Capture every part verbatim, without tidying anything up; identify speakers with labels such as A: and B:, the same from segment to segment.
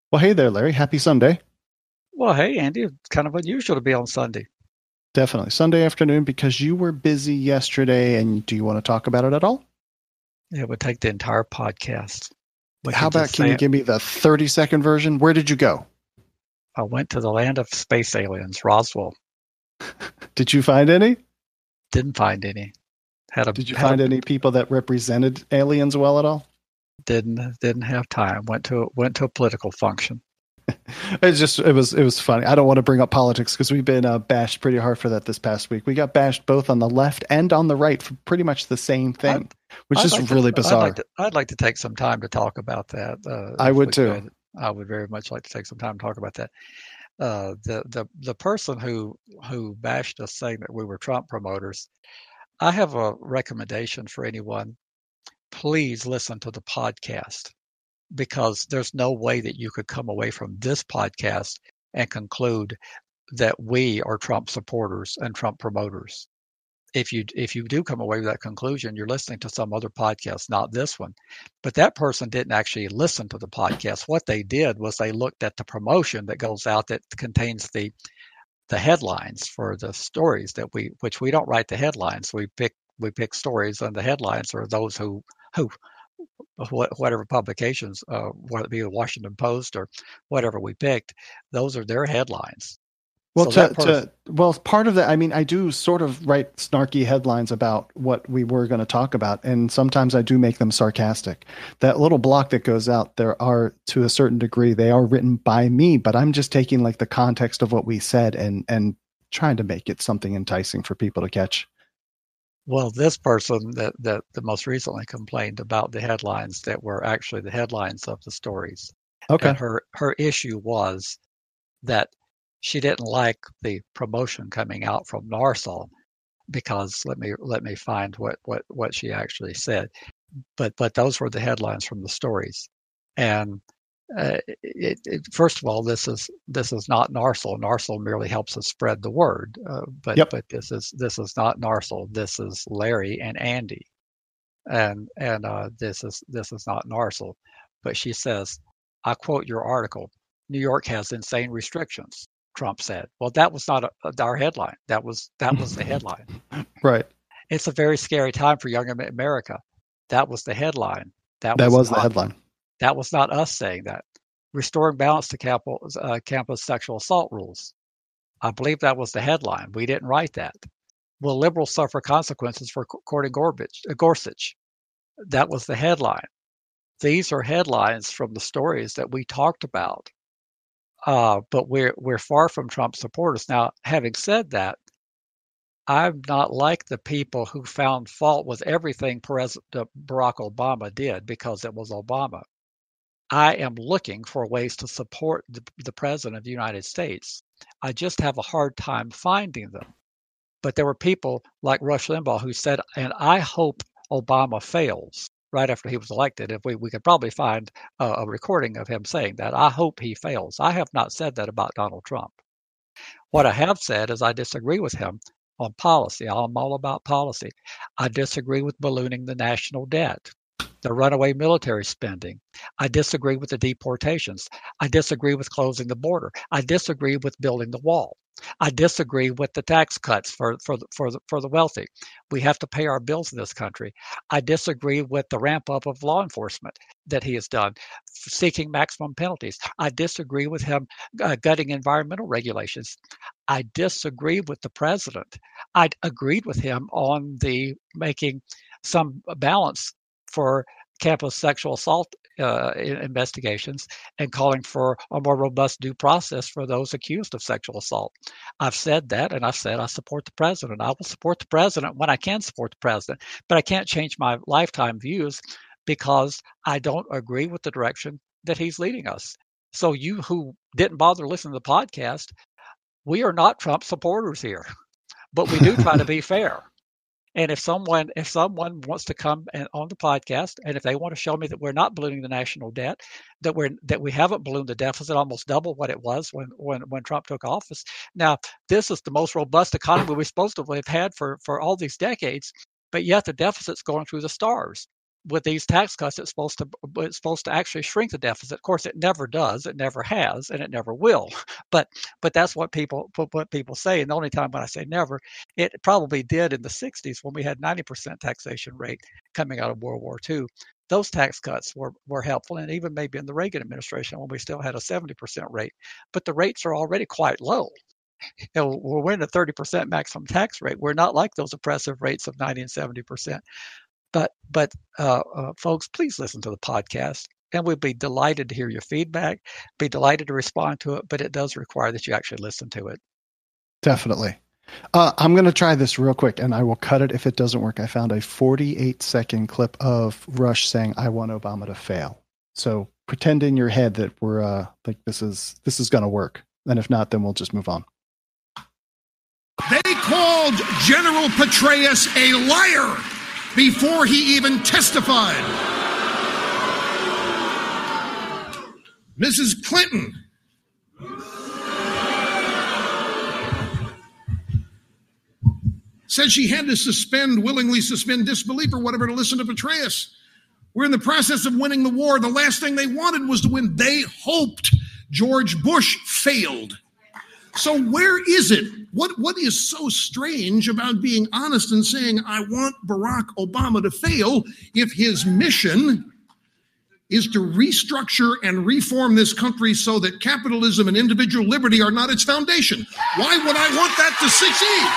A: Well, hey there, Larry. Happy Sunday.
B: Well, hey, Andy, it's kind of unusual to be on Sunday.
A: Definitely Sunday afternoon because you were busy yesterday. And do you want to talk about it at all?
B: It would take the entire podcast. We
A: How
B: could
A: about
B: just
A: can you
B: say
A: give me the thirty second version? Where did you go?
B: I went to the land of space aliens, Roswell.
A: Did you find any?
B: Didn't find any. Had a
A: Did you
B: had a
A: find any people that represented aliens well at all?
B: didn't didn't have time. Went to went to a political function.
A: It's just it was it was funny. I don't want to bring up politics because we've been uh, bashed pretty hard for that this past week. We got bashed both on the left and on the right for pretty much the same
B: I'd,
A: thing, which
B: I'd
A: is
B: like to
A: really
B: I'd like
A: bizarre.
B: to I'd like to take some time to talk about that uh,
A: I
B: if
A: would
B: we
A: too.
B: could. I would very much like to take some time to talk about that. Uh, the the the person who who bashed us saying that we were Trump promoters. I have a recommendation for anyone. Please listen to the podcast because there's no way that you could come away from this podcast and conclude that we are Trump supporters and Trump promoters. If you if you do come away with that conclusion, you're listening to some other podcast, not this one. But that person didn't actually listen to the podcast. What they did was they looked at the promotion that goes out that contains the the headlines for the stories that we which we don't write the headlines. We pick we pick stories, and the headlines are those who who whatever publications, uh, whether it be the Washington Post or whatever we picked, those are their headlines.
A: Well,
B: So that
A: to
B: person,
A: to well, part of that, I mean, I do sort of write snarky headlines about what we were going to talk about, and sometimes I do make them sarcastic. That little block that goes out, there are, to a certain degree, they are written by me, but I'm just taking like the context of what we said and and trying to make it something enticing for people to catch.
B: well, this person that that the most recently complained about the headlines that were actually the headlines of the stories, and
A: Okay.
B: her her issue was that she didn't like the promotion coming out from NARSOL because let me let me find what what what she actually said. But but those were the headlines from the stories, and uh, it, it, first of all, this is this is not NARSOL. NARSOL merely helps us spread the word, uh, but
A: Yep.
B: but this is this is not NARSOL. This is Larry and Andy, and and uh, this is this is not NARSOL. But she says, I quote your article: New York has insane restrictions. Trump said. Well, that was not a, our headline. That was that was the headline.
A: Right.
B: It's a very scary time for young America. That was the headline. That
A: That
B: was
A: was the
B: not
A: headline.
B: that was not us saying that. Restoring balance to campus, uh, campus sexual assault rules. I believe that was the headline. We didn't write that. Will liberals suffer consequences for courting Gorsuch? uh, Gorsuch? That was the headline. These are headlines from the stories that we talked about. Uh, but we're we're far from Trump supporters. Now, having said that, I'm not like the people who found fault with everything President Barack Obama did because it was Obama. I am looking for ways to support the, the President of the United States. I just have a hard time finding them. But there were people like Rush Limbaugh who said, and I hope Obama fails right after he was elected. If we, we could probably find a, a recording of him saying that, I hope he fails. I have not said that about Donald Trump. What I have said is I disagree with him on policy. I'm all about policy. I disagree with ballooning the national debt, the runaway military spending. I disagree with the deportations. I disagree with closing the border. I disagree with building the wall. I disagree with the tax cuts for, for, the, for, the, for the wealthy. We have to pay our bills in this country. I disagree with the ramp up of law enforcement that he has done, seeking maximum penalties. I disagree with him uh, gutting environmental regulations. I disagree with the president. I agreed with him on the making some balance for campus sexual assault uh, investigations and calling for a more robust due process for those accused of sexual assault. I've said that, and I've said I support the president. I will support the president when I can support the president, but I can't change my lifetime views because I don't agree with the direction that he's leading us. So you who didn't bother listening to the podcast, we are not Trump supporters here, but we do try to be fair. And if someone if someone wants to come and, on the podcast, and if they want to show me that we're not ballooning the national debt, that we're that we haven't ballooned the deficit almost double what it was when when when Trump took office. Now, this is the most robust economy we're supposed to have had for for all these decades, but yet the deficit's going through the stars. with these tax cuts, it's supposed to it's supposed to actually shrink the deficit. Of course, it never does. It never has, and it never will. But but that's what people what people say. And the only time when I say never, it probably did in the sixties when we had ninety percent taxation rate coming out of World War Two. Those tax cuts were, were helpful, and even maybe in the Reagan administration when we still had a seventy percent rate. But the rates are already quite low. You know, we're in a thirty percent maximum tax rate. We're not like those oppressive rates of ninety and seventy percent. But but uh, uh, folks, please listen to the podcast, and we'd be delighted to hear your feedback, be delighted to respond to it, but it does require that you actually listen to it.
A: Definitely. Uh, I'm going to try this real quick, and I will cut it if it doesn't work. I found a forty-eight second clip of Rush saying, "I want Obama to fail." So pretend in your head that we're uh, like this is this is going to work, and if not, then we'll just move on.
C: They called General Petraeus a liar before he even testified. Missus Clinton said she had to suspend, willingly suspend disbelief or whatever to listen to Petraeus. We're in the process of winning the war. The last thing they wanted was to win. They hoped George Bush failed. So where is it? What What is so strange about being honest and saying, I want Barack Obama to fail, if his mission is to restructure and reform this country so that capitalism and individual liberty are not its foundation? Why would I want that to succeed?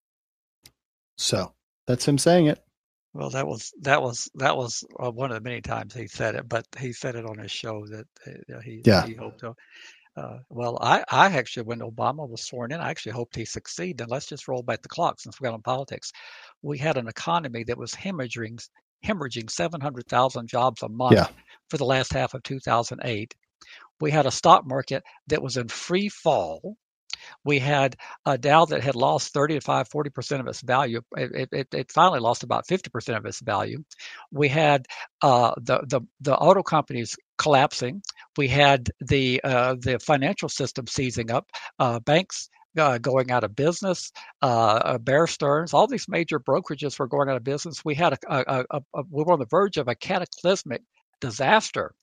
A: So that's him saying it.
B: Well, that was that was that was uh, one of the many times he said it, but he said it on his show that uh, he
A: yeah.
B: he hoped to. Uh, well, I, I actually, when Obama was sworn in, I actually hoped he succeed. And let's just roll back the clock since we got on politics. We had an economy that was hemorrhaging hemorrhaging seven hundred thousand jobs a month
A: yeah.
B: for the last half of two thousand eight. We had a stock market that was in free fall. We had a Dow that had lost thirty-five, forty percent of its value. It, it, it finally lost about fifty percent of its value. We had uh, the, the, the auto companies collapsing. We had the uh, the financial system seizing up, uh, banks uh, going out of business, uh, Bear Stearns, all these major brokerages were going out of business. We had a, a, a, a we were on the verge of a cataclysmic disaster,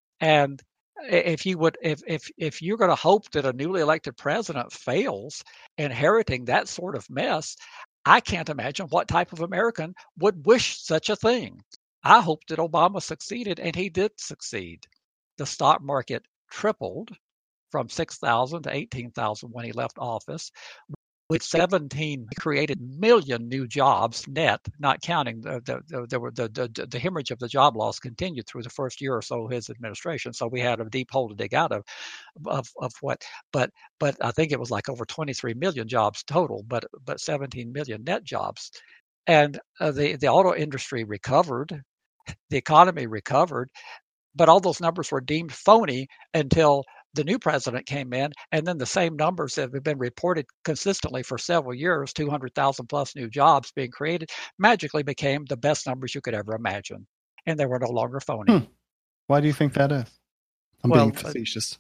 B: and if you would, if if if you're going to hope that a newly elected president fails, inheriting that sort of mess, I can't imagine what type of American would wish such a thing. I hope that Obama succeeded, and he did succeed. The stock market tripled from six thousand to eighteen thousand when he left office. With seventeen created million new jobs net, not counting the the the, the, the, the hemorrhage of the job loss continued through the first year or so of his administration. So we had a deep hole to dig out of, of of what. But but I think it was like over twenty-three million jobs total, but but seventeen million net jobs, and uh, the the auto industry recovered, the economy recovered, but all those numbers were deemed phony until the new president came in, and then the same numbers that have been reported consistently for several years, two hundred thousand plus new jobs being created, magically became the best numbers you could ever imagine. And they were no longer phony. Hmm.
A: Why do you think that is? I'm well, being facetious.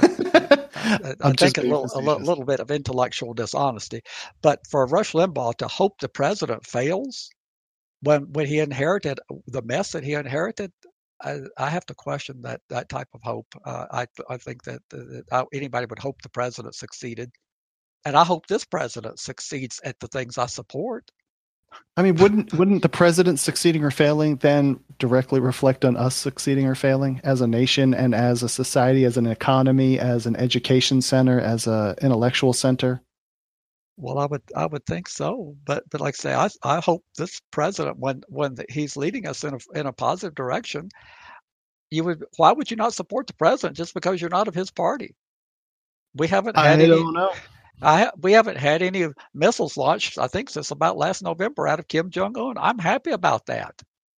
B: I, I, I think a little, a little bit of intellectual dishonesty. But for Rush Limbaugh to hope the president fails when when he inherited the mess that he inherited, I, I have to question that that type of hope. Uh, I I think that, that I, anybody would hope the president succeeded, and I hope this president succeeds at the things I support.
A: I mean, wouldn't wouldn't the president succeeding or failing then directly reflect on us succeeding or failing as a nation and as a society, as an economy, as an education center, as a intellectual center?
B: Well, I would I would think so, but but like I say, I I hope this president, when when he's leading us in a in a positive direction, you would why would you not support the president just because you're not of his party? We haven't had
A: I
B: any.
A: don't know.
B: I we haven't had any missiles launched, I think, since about last November out of Kim Jong-un. I'm happy about that.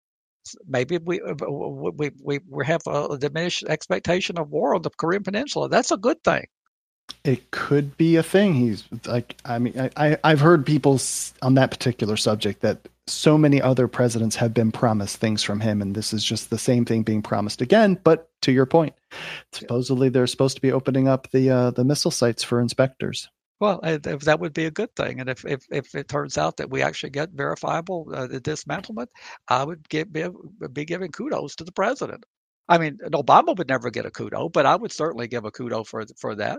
B: Maybe we we we we have a diminished expectation of war on the Korean Peninsula. That's a good thing.
A: It could be a thing. He's like, I mean, I, I've heard people on that particular subject that so many other presidents have been promised things from him, and this is just the same thing being promised again. But to your point, supposedly they're supposed to be opening up the uh, the missile sites for inspectors.
B: Well, uh, th- that would be a good thing. And if, if, if it turns out that we actually get verifiable uh, dismantlement, I would give, be, be giving kudos to the president. I mean, Obama would never get a kudo, but I would certainly give a kudo for for that.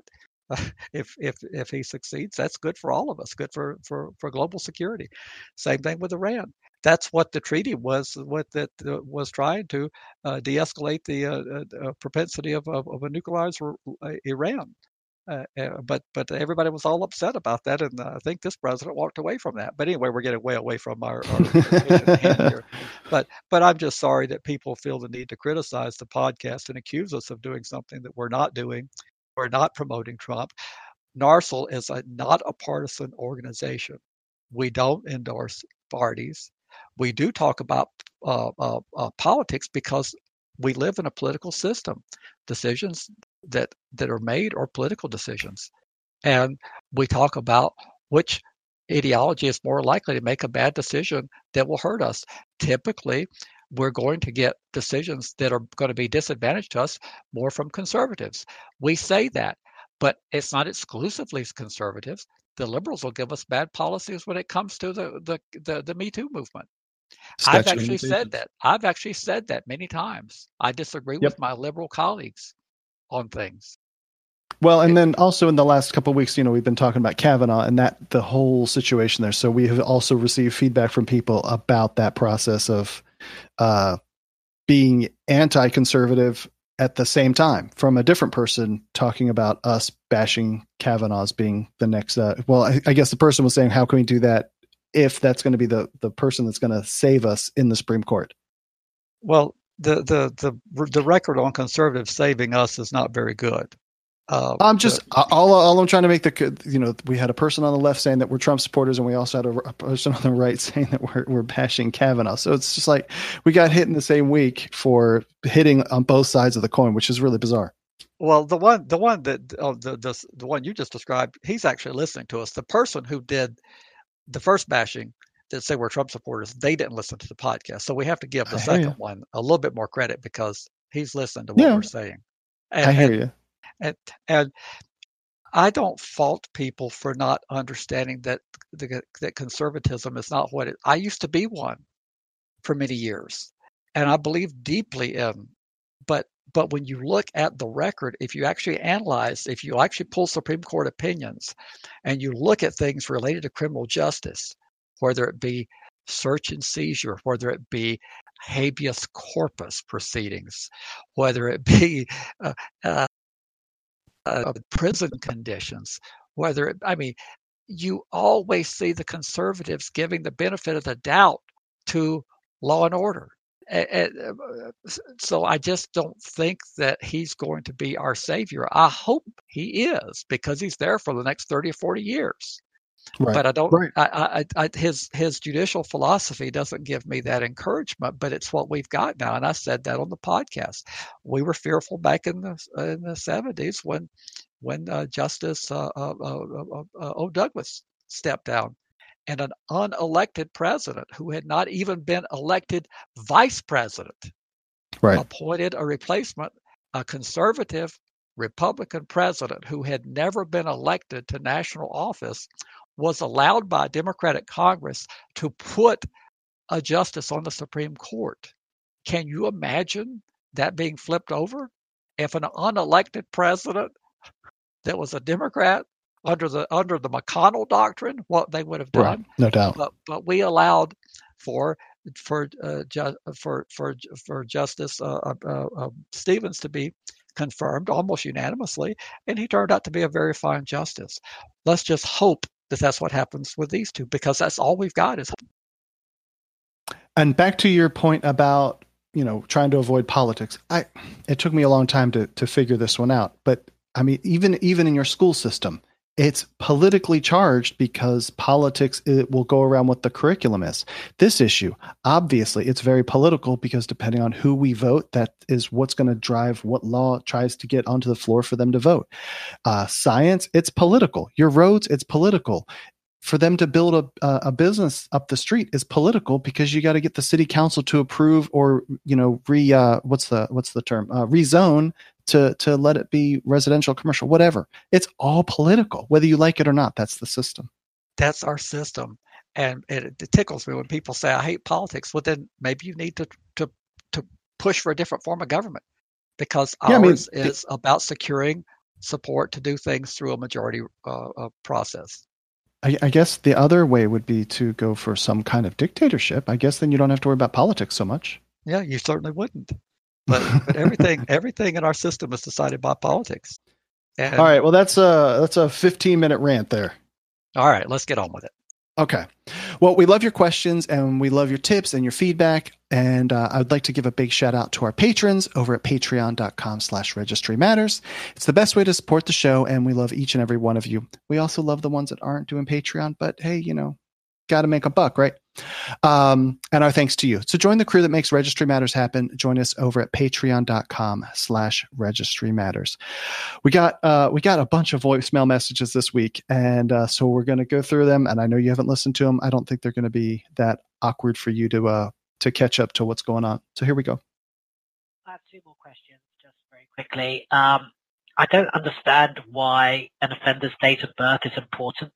B: if if if he succeeds, that's good for all of us. Good for for for global security. Same thing with Iran. That's what the treaty was. What that uh, was trying to uh, de-escalate the uh, uh, propensity of, of, of a nuclearized Iran. Uh, uh, but but everybody was all upset about that, and uh, I think this president walked away from that. But anyway, we're getting way away from our, our mission at hand here. But but I'm just sorry that people feel the need to criticize the podcast and accuse us of doing something that we're not doing. We're not promoting Trump. NARSL is a, not a partisan organization. We don't endorse parties. We do talk about uh, uh, uh, politics because we live in a political system. Decisions that that are made are political decisions, and we talk about which ideology is more likely to make a bad decision that will hurt us. Typically, we're going to get decisions that are going to be disadvantage to us more from conservatives. We say that, but it's not exclusively conservatives. The liberals will give us bad policies when it comes to the the the, the Me Too movement.
A: Statute
B: I've actually said that. I've actually said that many times. I disagree
A: Yep.
B: with my liberal colleagues on things.
A: Well, and then also in the last couple of weeks, you know, we've been talking about Kavanaugh and that the whole situation there. So we have also received feedback from people about that process of uh, being anti-conservative at the same time from a different person talking about us bashing Kavanaugh as being the next. Uh, well, I, I guess the person was saying, how can we do that if that's going to be the, the person that's going to save us in the Supreme Court?
B: Well, the, the, the, the record on conservatives saving us is not very good. Uh,
A: I'm just
B: the,
A: all, all I'm trying to make the, you know, we had a person on the left saying that we're Trump supporters, and we also had a, a person on the right saying that we're, we're bashing Kavanaugh. So it's just like we got hit in the same week for hitting on both sides of the coin, which is really bizarre.
B: Well, the one, the one that, oh, the, the, the one you just described, he's actually listening to us. The person who did the first bashing that say we're Trump supporters, they didn't listen to the podcast. So we have to give the second one a little bit more credit because he's listening to what
A: yeah,
B: we're saying. And,
A: I hear
B: and,
A: you.
B: And, and I don't fault people for not understanding that the, that conservatism is not what it. I used to be one for many years, and I believe deeply in. But but when you look at the record, if you actually analyze, if you actually pull Supreme Court opinions, and you look at things related to criminal justice, whether it be search and seizure, whether it be habeas corpus proceedings, whether it be uh, uh, Uh, prison conditions, whether it, I mean, you always see the conservatives giving the benefit of the doubt to law and order. And, and, so I just don't think that he's going to be our savior. I hope he is because he's there for the next thirty or forty years.
A: Right.
B: But I don't.
A: Right.
B: I, I, I, his his judicial philosophy doesn't give me that encouragement. But it's what we've got now, and I said that on the podcast. We were fearful back in the in the seventies when when uh, Justice uh, uh, uh, uh, O. Douglas stepped down, and an unelected president who had not even been elected vice president,
A: right,
B: appointed a replacement, a conservative Republican president who had never been elected to national office, was allowed by a Democratic Congress to put a justice on the Supreme Court. Can you imagine that being flipped over? If an unelected president that was a Democrat under the under the McConnell doctrine, what they would have done?
A: Right. No doubt.
B: But but we allowed for for uh, ju- for for for Justice uh, uh, uh, Stevens to be confirmed almost unanimously, and he turned out to be a very fine justice. Let's just hope that that's what happens with these two, because that's all we've got is.
A: And back to your point about, you know, trying to avoid politics. I, it took me a long time to, to figure this one out, but I mean, even, even in your school system, it's politically charged because politics, it will go around what the curriculum is. This issue, obviously, it's very political because depending on who we vote, that is what's going to drive what law tries to get onto the floor for them to vote. Uh, science, it's political. Your roads, it's political. For them to build a a business up the street is political because you got to get the city council to approve or, you know, re uh, what's the what's the term uh, rezone to to let it be residential, commercial, whatever. It's all political, whether you like it or not. That's the system.
B: That's our system. And it, it tickles me when people say, I hate politics. Well, then maybe you need to, to, to push for a different form of government, because
A: Yeah, I mean,
B: ours is
A: it,
B: about securing support to do things through a majority uh, uh, process.
A: I, I guess the other way would be to go for some kind of dictatorship. I guess then you don't have to worry about politics so much.
B: Yeah, you certainly wouldn't. But but everything everything in our system is decided by politics. And,
A: all right. Well, that's a that's a fifteen minute rant there.
B: All right, let's get on with it.
A: Okay. Well, we love your questions and we love your tips and your feedback. And uh, I'd like to give a big shout out to our patrons over at patreon.com slash registry matters. It's the best way to support the show, and we love each and every one of you. We also love the ones that aren't doing Patreon, but hey, you know, got to make a buck, right? Um, and our thanks to you. So join the crew that makes Registry Matters happen. Join us over at patreon.com slash registry matters. We got, uh, we got a bunch of voicemail messages this week. And, uh, so we're going to go through them, and I know you haven't listened to them. I don't think they're going to be that awkward for you to, uh, to catch up to what's going on. So here we go.
D: I have two more questions just very quickly. Um, I don't understand why an offender's date of birth is important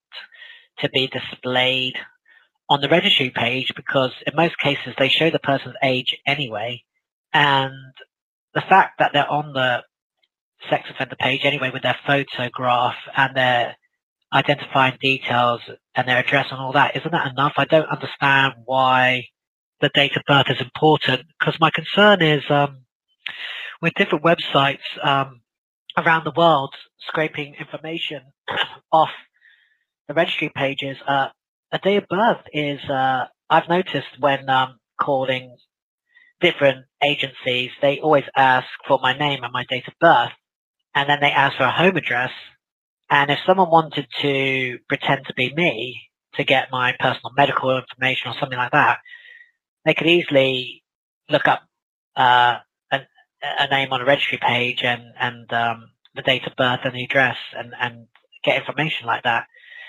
D: to be displayed on the registry page, because in most cases they show the person's age anyway, and the fact that they're on the sex offender page anyway with their photograph and their identifying details and their address and all that, isn't that enough? I don't understand why the date of birth is important, because my concern is um, with different websites um, around the world scraping information off the registry pages, uh, a date of birth is, uh, I've noticed when um, calling different agencies, they always ask for my name and my date of birth, and then they ask for a home address. And if someone wanted to pretend to be me to get my personal medical information or something like that, they could easily look up uh, a, a name on a registry page and, and um, the date of birth and the address and, and get information like that.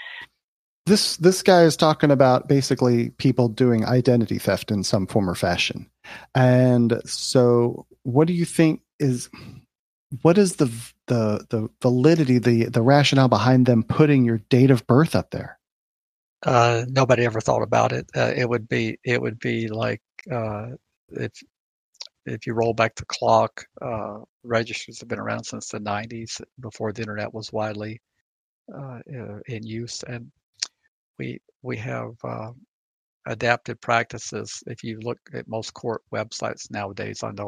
A: This this guy is talking about basically people doing identity theft in some form or fashion. And so what do you think is what is the the the validity, the the rationale behind them putting your date of birth up there?
B: Uh, nobody ever thought about it. Uh, it would be it would be like uh, if if you roll back the clock, uh, registries have been around since the nineties, before the internet was widely uh, in use, and we we have uh, adapted practices. If you look at most court websites nowadays, I know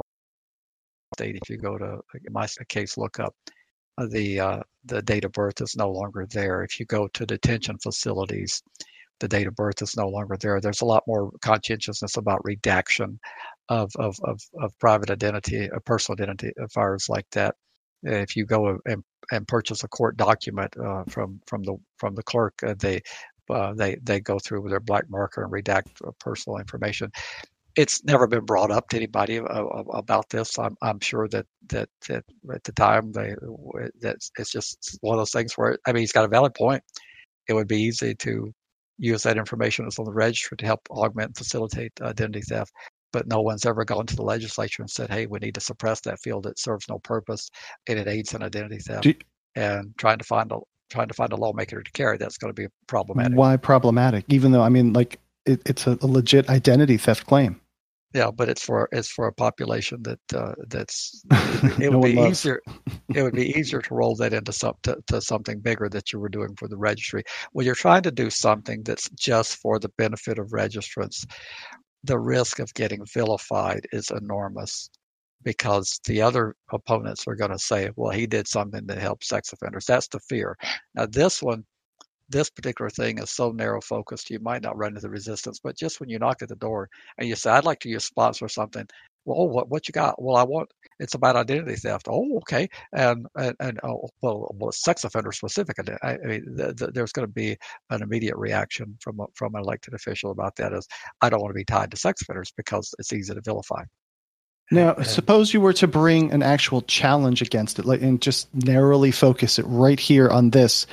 B: state, if you go to, in my case, look up uh, the uh, the date of birth is no longer there. If you go to detention facilities, the date of birth is no longer there. There's a lot more conscientiousness about redaction of of of, of private identity, of personal identifiers like that. If you go and, and purchase a court document uh, from from the from the clerk, uh, they uh, they they go through with their black marker and redact uh, personal information. It's never been brought up to anybody uh, about this. I'm I'm sure that, that that at the time they that it's just one of those things where, I mean, he's got a valid point. It would be easy to use that information that's on the registry to help augment and facilitate identity theft. But no one's ever gone to the legislature and said, hey, we need to suppress that field. It serves no purpose and it aids in identity theft. You, and trying to find a trying to find a lawmaker to carry that's going to be problematic.
A: Why problematic? Even though, I mean, like it, it's a, a legit identity theft claim.
B: Yeah, but it's for it's for a population that uh, that's it would no be easier. It would be easier to roll that into some to, to something bigger that you were doing for the registry. When you're trying to do something that's just for the benefit of registrants, the risk of getting vilified is enormous, because the other opponents are going to say, well, he did something to help sex offenders. That's the fear. Now, this one, this particular thing is so narrow focused, you might not run into the resistance, but just when you knock at the door and you say, I'd like to use sponsor something. Well, what what you got? Well, I want, it's about identity theft. Oh, okay. And, and, and oh, well, well, sex offender specific. I mean, the, the, there's going to be an immediate reaction from, a, from an elected official about that is, I don't want to be tied to sex offenders because it's easy to vilify.
A: Now, and, suppose you were to bring an actual challenge against it, like, and just narrowly focus it right here on this.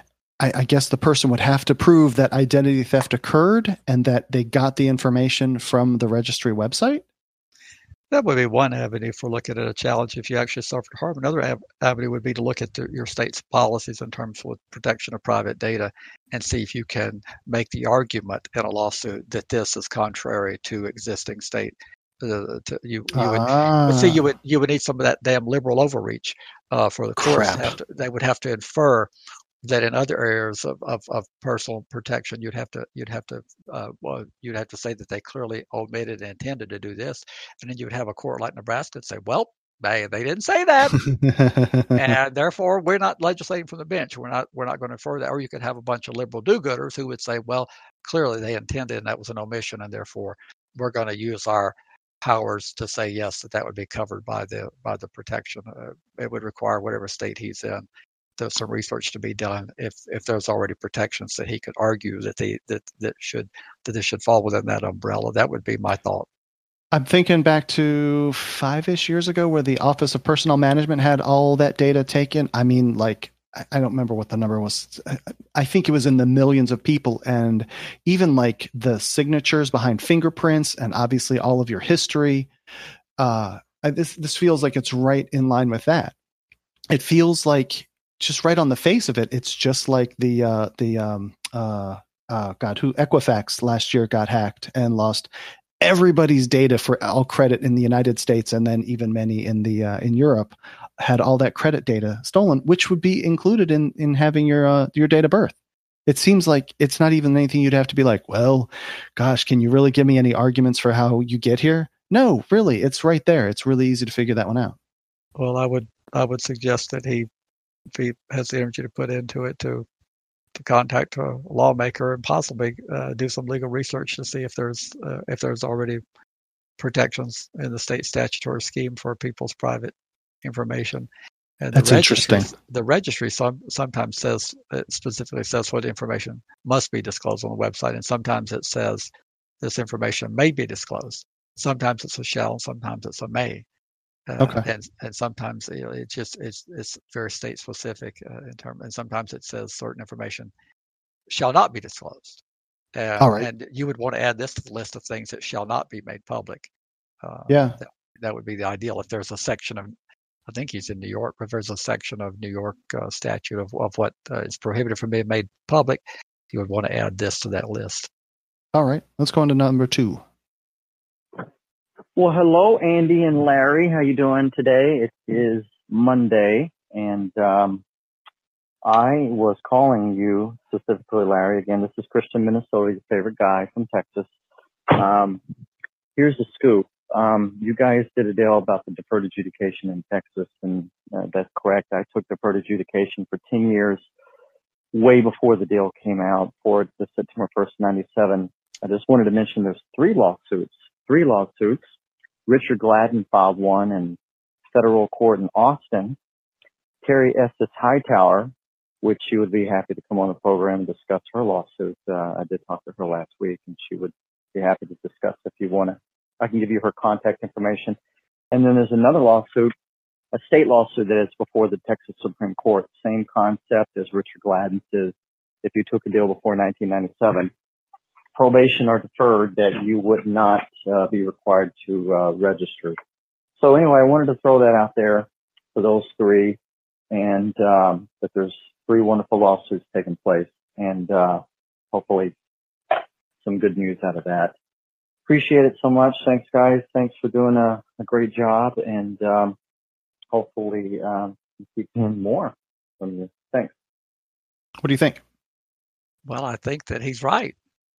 A: I, I guess the person would have to prove that identity theft occurred and that they got the information from the registry website?
B: That would be one avenue for looking at a challenge if you actually suffered harm. Another av- avenue would be to look at the, your state's policies in terms of protection of private data and see if you can make the argument in a lawsuit that this is contrary to existing state. Uh, to, you you would
A: Ah,
B: but see you would you would need some of that damn liberal overreach uh, for the courts to
A: crap.
B: have to. They would have to infer that in other areas of, of, of personal protection, you'd have to you'd have to uh, well, you'd have to say that they clearly omitted and intended to do this, and then you would have a court like Nebraska say, well, they they didn't say that, and therefore we're not legislating from the bench. We're not we're not going to infer that. Or you could have a bunch of liberal do-gooders who would say, well, clearly they intended and that was an omission, and therefore we're going to use our powers to say yes, that that would be covered by the by the protection. Uh, it would require whatever state he's in. There's some research to be done if if there's already protections that he could argue that they that that should that this should fall within that umbrella. That would be my thought.
A: I'm thinking back to five-ish years ago where the Office of Personnel Management had all that data taken. I mean, like, I don't remember what the number was. I think it was in the millions of people, and even like the signatures behind fingerprints and obviously all of your history. Uh, this this feels like it's right in line with that. It feels like just right on the face of it, it's just like the uh, the um, uh, uh, God, who Equifax last year got hacked and lost everybody's data for all credit in the United States, and then even many in the uh, in Europe had all that credit data stolen, which would be included in in having your uh, your date of birth. It seems like it's not even anything you'd have to be like, well, gosh, can you really give me any arguments for how you get here? No, really, it's right there. It's really easy to figure that one out.
B: Well, I would I would suggest that he, if he has the energy to put into it, to to contact a lawmaker and possibly uh, do some legal research to see if there's uh, if there's already protections in the state statutory scheme for people's private information. And
A: That's
B: the registry,
A: interesting.
B: The registry some, sometimes says, it specifically says what information must be disclosed on the website, and sometimes it says this information may be disclosed. Sometimes it's a shall, sometimes it's a may. Uh,
A: Okay.
B: and and sometimes you know, it's just it's it's very state specific uh, in term, and sometimes it says certain information shall not be disclosed. Uh,
A: All right.
B: And you would want to add this to the list of things that shall not be made public. Uh,
A: Yeah.
B: that, that would be the ideal. If there's a section of, I think he's in New York, but if there's a section of New York uh, statute of of what uh, is prohibited from being made public, you would want to add this to that list.
A: All right. Let's go on to number two.
E: Well, hello, Andy and Larry. How you doing today? It is Monday, and um, I was calling you specifically, Larry. Again, this is Christian, Minnesota, your favorite guy from Texas. Um, here's the scoop. Um, you guys did a deal about the deferred adjudication in Texas, and uh, that's correct. I took deferred adjudication for ten years, way before the deal came out, for the September first, ninety-seven. I just wanted to mention there's three lawsuits, three lawsuits. Richard Gladden filed one in federal court in Austin. Terry Estes Hightower, which she would be happy to come on the program and discuss her lawsuit. Uh, I did talk to her last week, and she would be happy to discuss if you want to. I can give you her contact information. And then there's another lawsuit, a state lawsuit that is before the Texas Supreme Court. Same concept as Richard Gladden's is if you took a deal before nineteen ninety-seven. Probation or deferred, that you would not uh, be required to uh, register. So anyway, I wanted to throw that out there for those three, and um, that there's three wonderful lawsuits taking place, and uh, hopefully some good news out of that. Appreciate it so much. Thanks, guys. Thanks for doing a, a great job, and um, hopefully um, keep hearing more from you. Thanks.
A: What do you think?
B: Well, I think that he's right.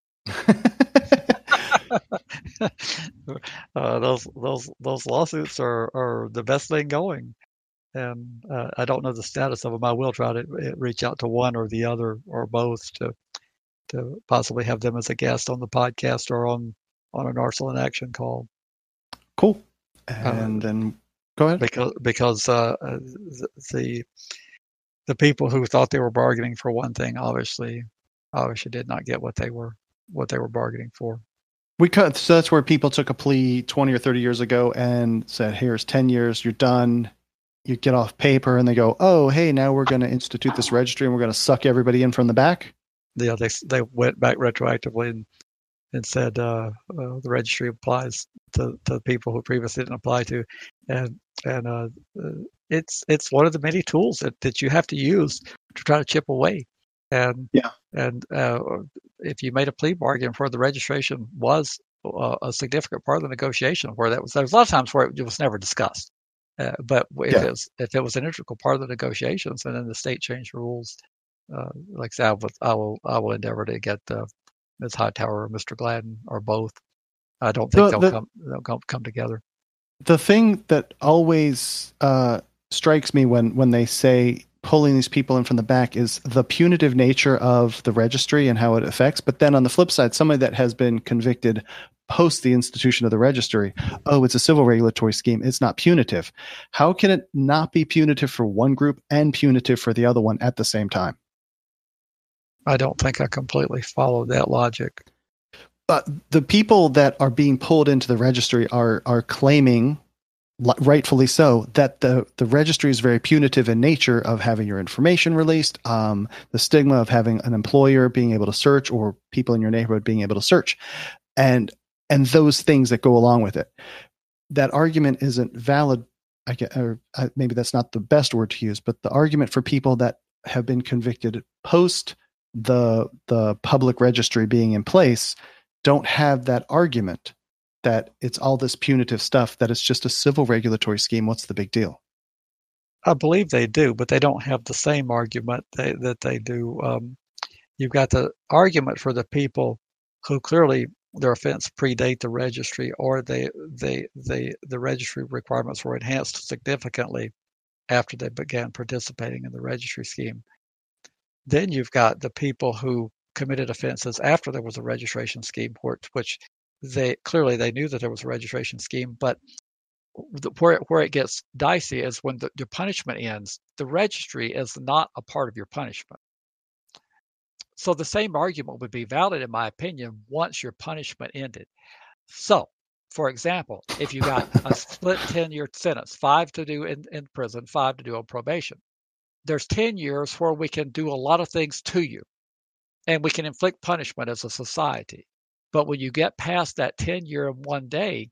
B: uh, those those those lawsuits are, are the best thing going, and uh, I don't know the status of them. I will try to reach out to one or the other or both to to possibly have them as a guest on the podcast or on on an Arsenal in Action call.
A: Cool. And uh, then go ahead.
B: Because because uh, the the people who thought they were bargaining for one thing obviously obviously did not get what they were. what they were bargaining for.
A: We cut, so that's where people took a plea twenty or thirty years ago and said, here's ten years, you're done. You get off paper and they go, oh, hey, now we're going to institute this registry and we're going to suck everybody in from the back.
B: Yeah, they they went back retroactively and and said uh, uh, the registry applies to, to people who previously didn't apply to, and and uh, it's it's one of the many tools that, that you have to use to try to chip away. And
A: yeah,
B: and uh, if you made a plea bargain where the registration was uh, a significant part of the negotiation, where that was, there was a lot of times where it was never discussed. Uh, but if
A: yeah.
B: it was if it was an integral part of the negotiations, and then the state changed rules, uh, like I said, I will I will, I will endeavor to get uh, Miz Hightower or Mister Gladden or both. I don't think
A: The-
B: they'll
A: the-
B: come they'll come, come together.
A: The thing that always uh, strikes me when, when they say pulling these people in from the back is the punitive nature of the registry and how it affects. But then on the flip side, somebody that has been convicted post the institution of the registry, oh, it's a civil regulatory scheme. It's not punitive. How can it not be punitive for one group and punitive for the other one at the same time?
B: I don't think I completely follow that logic.
A: But the people that are being pulled into the registry are are claiming, rightfully so, that the, the registry is very punitive in nature of having your information released, um, the stigma of having an employer being able to search or people in your neighborhood being able to search, and and those things that go along with it. That argument isn't valid. I get, or maybe that's not the best word to use, but the argument for people that have been convicted post the the public registry being in place don't have that argument that it's all this punitive stuff, that it's just a civil regulatory scheme. What's the big deal?
B: I believe they do, but they don't have the same argument they, that they do. Um, you've got the argument for the people who clearly their offense predate the registry, or they, they, they, the registry requirements were enhanced significantly after they began participating in the registry scheme. Then you've got the people who committed offenses after there was a registration scheme, which they clearly they knew that there was a registration scheme, but where where it gets dicey is when the, the punishment ends. The registry is not a part of your punishment. So the same argument would be valid, in my opinion, once your punishment ended. So, for example, if you got a split ten-year sentence, five to do in, in prison, five to do on probation, there's ten years where we can do a lot of things to you, and we can inflict punishment as a society. But when you get past that ten year and one day,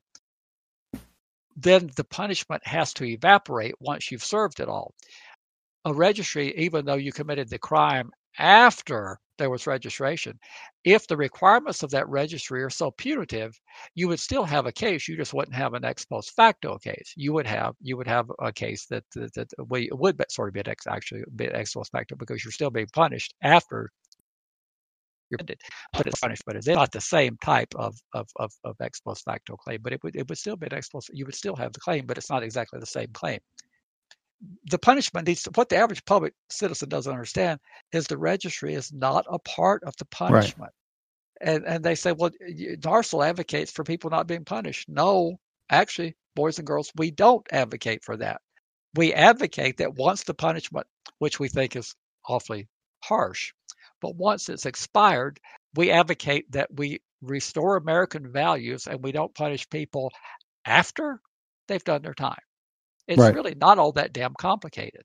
B: then the punishment has to evaporate once you've served it all. A registry, even though you committed the crime after there was registration, if the requirements of that registry are so punitive, you would still have a case. You just wouldn't have an ex post facto case. You would have you would have a case that that, that we would be, sort of be an ex actually be an ex post facto, because you're still being punished after you're ended. But it's punishment is not the same type of of of, of ex post facto claim. But it would it would still be an ex post. You would still have the claim, but it's not exactly the same claim. The punishment needs to, what the average public citizen doesn't understand is the registry is not a part of the punishment. Right. And and they say, well, NARSL advocates for people not being punished. No, actually, boys and girls, we don't advocate for that. We advocate that once the punishment, which we think is awfully harsh, but once it's expired, we advocate that we restore American values and we don't punish people after they've done their time. It's right. Really not all that damn complicated.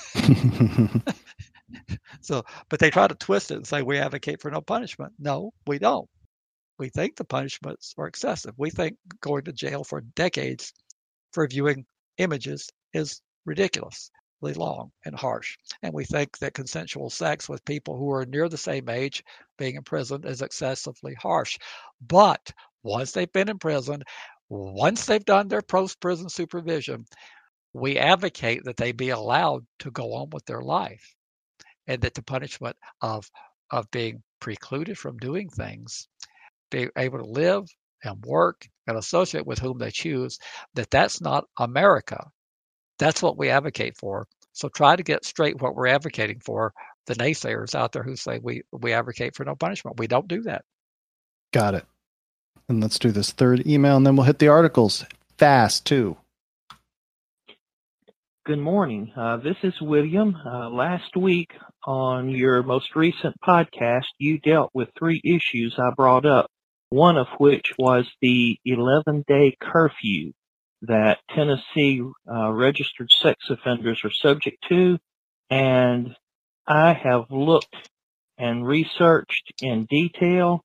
B: So, but they try to twist it and say we advocate for no punishment. No, we don't. We think the punishments are excessive. We think going to jail for decades for viewing images is ridiculously long and harsh. And we think that consensual sex with people who are near the same age being imprisoned is excessively harsh. But once they've been imprisoned, once they've done their post-prison supervision, we advocate that they be allowed to go on with their life, and that the punishment of of being precluded from doing things, being able to live and work and associate with whom they choose, that that's not America. That's what we advocate for. So try to get straight what we're advocating for. The naysayers out there who say we, we advocate for no punishment. We don't do that.
A: Got it. And let's do this third email, and then we'll hit the articles fast too.
F: Good morning. Uh, this is William. Uh, last week on your most recent podcast, you dealt with three issues I brought up, one of which was the eleven-day curfew that Tennessee uh, registered sex offenders are subject to, and I have looked and researched in detail,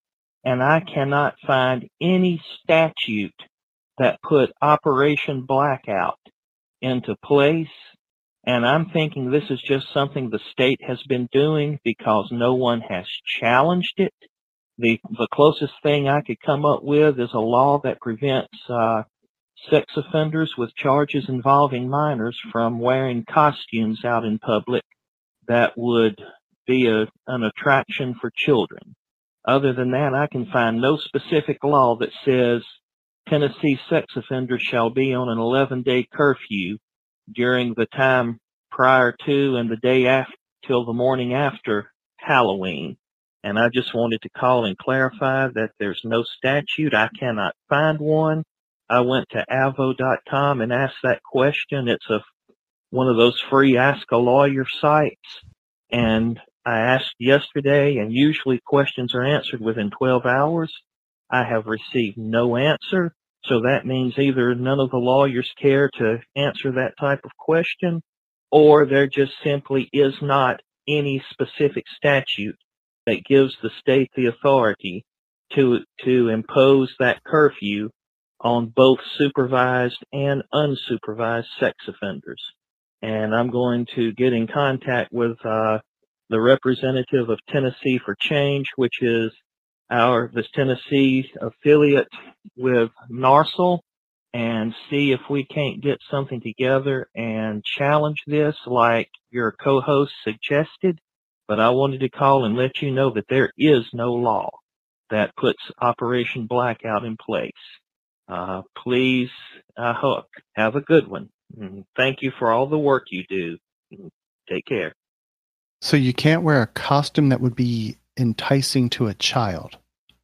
F: and I cannot find any statute that put Operation Blackout into place. And I'm thinking this is just something the state has been doing because no one has challenged it. The, the closest thing I could come up with is a law that prevents uh, sex offenders with charges involving minors from wearing costumes out in public that would be a, an attraction for children. Other than that, I can find no specific law that says Tennessee sex offenders shall be on an eleven-day curfew during the time prior to and the day after, till the morning after Halloween. And I just wanted to call and clarify that there's no statute. I cannot find one. I went to avo dot com and asked that question. It's a one of those free Ask a Lawyer sites. And I asked yesterday, and usually questions are answered within twelve hours. I have received no answer. So that means either none of the lawyers care to answer that type of question, or there just simply is not any specific statute that gives the state the authority to to impose that curfew on both supervised and unsupervised sex offenders. And I'm going to get in contact with uh, the representative of Tennessee for Change, which is our this Tennessee affiliate with NARSL, and see if we can't get something together and challenge this like your co-host suggested. But I wanted to call and let you know that there is no law that puts Operation Blackout in place. Uh, please, uh, Hook, have a good one. And thank you for all the work you do. Take care.
A: So you can't wear a costume that would be enticing to a child.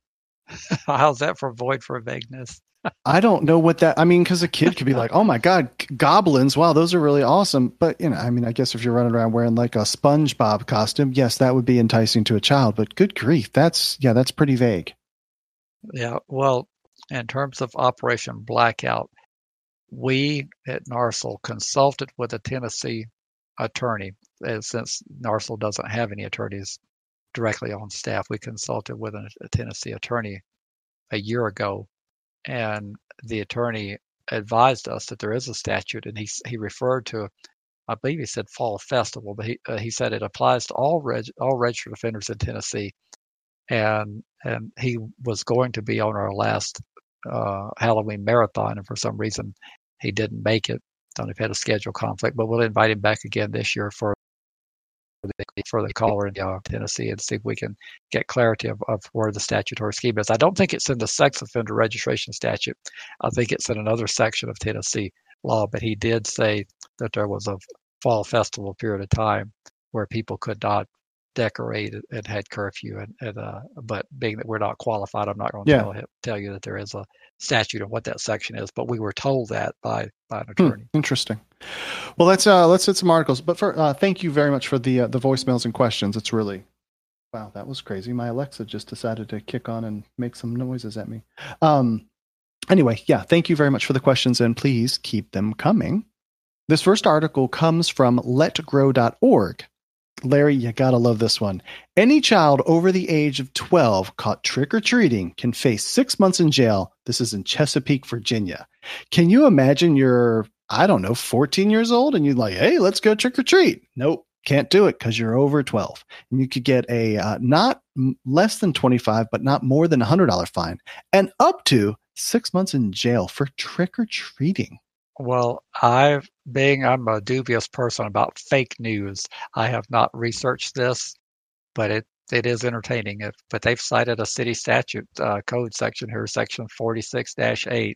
B: How's that for void for vagueness?
A: I don't know what that, I mean, because a kid could be like, oh my God, goblins. Wow, those are really awesome. But, you know, I mean, I guess if you're running around wearing like a SpongeBob costume, yes, that would be enticing to a child. But good grief, that's, yeah, that's pretty vague.
B: Yeah, well, in terms of Operation Blackout, we at NARSL consulted with a Tennessee attorney. And since NARSL doesn't have any attorneys directly on staff, we consulted with a, a Tennessee attorney a year ago. And the attorney advised us that there is a statute, and he he referred to, I believe he said Fall Festival, but he uh, he said it applies to all reg, all registered offenders in Tennessee, and and he was going to be on our last uh, Halloween marathon, and for some reason he didn't make it. Don't know if he had a schedule conflict, but we'll invite him back again this year for the, for the caller in uh, Tennessee and see if we can get clarity of, of where the statutory scheme is. I don't think it's in the sex offender registration statute. I think it's in another section of Tennessee law, but he did say that there was a fall festival period of time where people could not decorate and had curfew. And, and uh, but being that we're not qualified, I'm not going to
A: Yeah.
B: tell him, tell you that there is a statute of what that section is, but we were told that by, by an attorney.
A: Hmm, interesting. Well, let's uh, let's hit some articles. But for uh, thank you very much for the uh, the voicemails and questions. It's really, wow, that was crazy. My Alexa just decided to kick on and make some noises at me. Um, anyway, yeah, thank you very much for the questions, and please keep them coming. This first article comes from let grow dot org. Larry, you gotta love this one. Any child over the age of twelve caught trick-or-treating can face six months in jail. This is in Chesapeake, Virginia. Can you imagine you're, I don't know, fourteen years old and you're like, hey, let's go trick-or-treat. Nope, can't do it because you're over twelve. And you could get a uh, not m- less than twenty-five, but not more than a one hundred dollars fine and up to six months in jail for trick-or-treating.
B: Well, I've being I'm a dubious person about fake news. I have not researched this, but it, it is entertaining. If, but they've cited a city statute uh, code section here, section forty-six dash eight,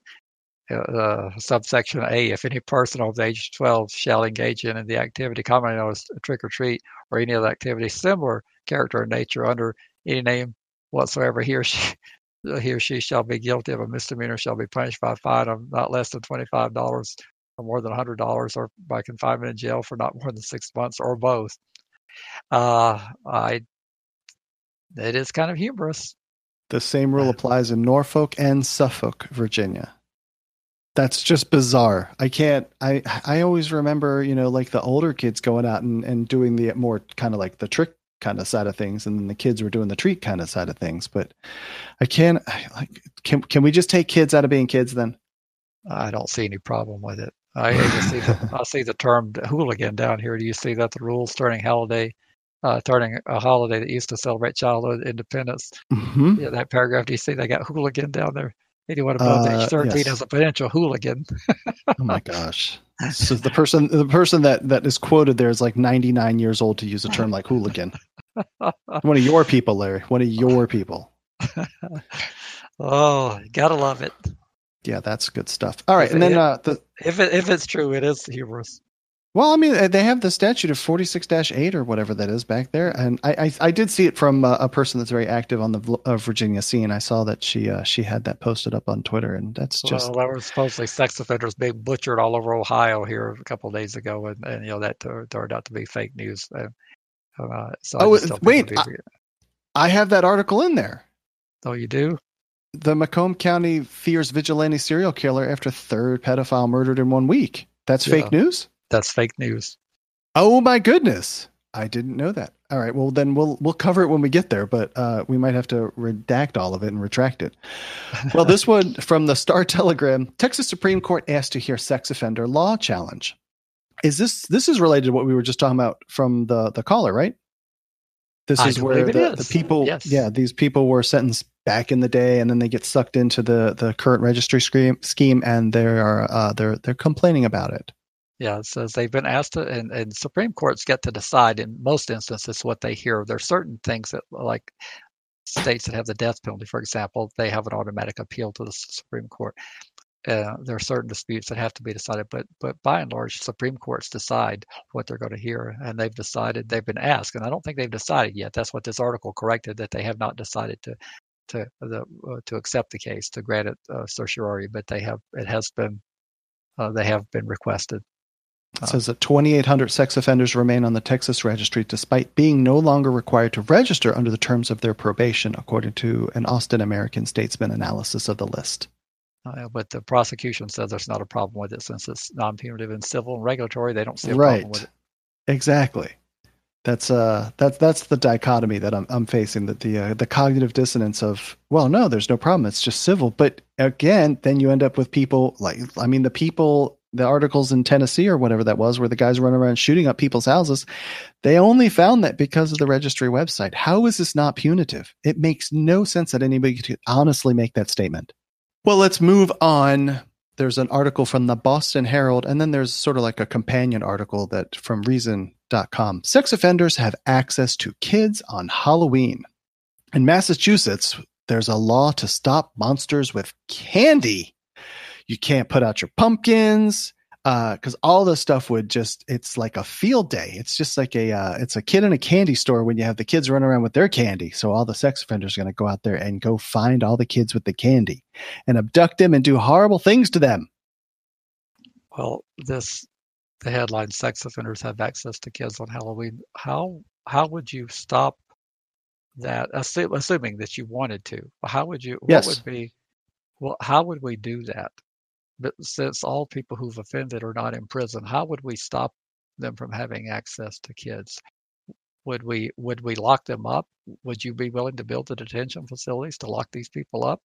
B: uh, subsection A. If any person over the age of twelve shall engage in the activity commonly known as trick or treat or any other activity similar character or nature under any name whatsoever, he or she he or she shall be guilty of a misdemeanor, shall be punished by a fine of not less than twenty-five dollars or more than one hundred dollars, or by confinement in jail for not more than six months, or both. Uh, I, it is kind of humorous.
A: The same rule applies in Norfolk and Suffolk, Virginia. That's just bizarre. I can't, I, I always remember, you know, like the older kids going out and, and doing the more kind of like the trick kind of side of things, and then the kids were doing the treat kind of side of things. But I can't like can can we just take kids out of being kids then?
B: I don't see any problem with it. I even see the I see the term hooligan down here. Do you see that the rules turning holiday, uh, turning a holiday that used to celebrate childhood independence?
A: Mm-hmm.
B: Yeah, that paragraph. Do you see they got hooligan down there? Anyone above
A: Uh,
B: age thirteen
A: yes.
B: has a potential hooligan.
A: Oh my gosh! So the person the person that that is quoted there is like ninety-nine years old to use a term like hooligan. One of your people, Larry. One of your people.
B: Oh, gotta love it.
A: Yeah, that's good stuff. All right,
B: If
A: and then
B: it-
A: uh, the
B: If it, if it's true, it is humorous.
A: well, I mean, they have the statute of forty-six dash eight or whatever that is back there, and I I, I did see it from uh, a person that's very active on the uh, Virginia scene. I saw that she uh, she had that posted up on Twitter, and that's just
B: Well, there were supposedly sex offenders being butchered all over Ohio here a couple of days ago, and, and you know that tur- turned out to be fake news. Uh, uh, so I
A: Oh,
B: just don't think
A: wait,
B: it'd be-
A: I have that article in there.
B: oh, you do?
A: The Macomb County fears vigilante serial killer after third pedophile murdered in one week. That's
B: Yeah.
A: fake news?
B: That's fake news.
A: Oh my goodness. I didn't know that. All right, well then we'll we'll cover it when we get there, but uh, we might have to redact all of it and retract it. Well, this one from the Star Telegram, Texas Supreme Court asked to hear sex offender law challenge. Is this this is related to what we were just talking about from the the caller, right? This
B: I
A: is where
B: believe it
A: the,
B: is.
A: the people,
B: Yes.
A: yeah, these people were sentenced back in the day, and then they get sucked into the, the current registry scheme, scheme, and they're uh, they're they're complaining about it.
B: Yeah, it says they've been asked to, and, and Supreme Courts get to decide in most instances what they hear. There are certain things that, like states that have the death penalty, for example, they have an automatic appeal to the Supreme Court. Uh, there are certain disputes that have to be decided, but but by and large, Supreme Courts decide what they're going to hear, and they've decided. They've been asked, and I don't think they've decided yet. That's what this article corrected, that they have not decided to to the uh, to accept the case, to grant it uh, certiorari, but they have. It has been. Uh, they have been requested.
A: It says that twenty-eight hundred sex offenders remain on the Texas registry despite being no longer required to register under the terms of their probation, according to an Austin American-Statesman analysis of the list.
B: Uh, but the prosecution says there's not a problem with it since it's non-punitive and civil and regulatory. They don't see a
A: Right.
B: problem with it.
A: Exactly. That's uh that's that's the dichotomy that I'm I'm facing, that the uh, the cognitive dissonance of, well, no, there's no problem, it's just civil. But again, then you end up with people like, I mean, the people, the articles in Tennessee or whatever that was, where the guys running around shooting up people's houses, they only found that because of the registry website. How is this not punitive? It makes no sense that anybody could honestly make that statement. Well, let's move on. There's an article from the Boston Herald, and then there's sort of like a companion article that from reason dot com. Sex offenders have access to kids on Halloween. In Massachusetts, there's a law to stop monsters with candy. You can't put out your pumpkins because uh, all this stuff would just, it's like a field day. It's just like a, uh, it's a kid in a candy store when you have the kids running around with their candy. So all the sex offenders are going to go out there and go find all the kids with the candy and abduct them and do horrible things to them.
B: Well, this, the headline, sex offenders have access to kids on Halloween. How how would you stop that, assu- assuming that you wanted to? How would you,
A: Yes.
B: what would be, well, how would we do that? But since all people who've offended are not in prison, how would we stop them from having access to kids? Would we would we lock them up? Would you be willing to build the detention facilities to lock these people up?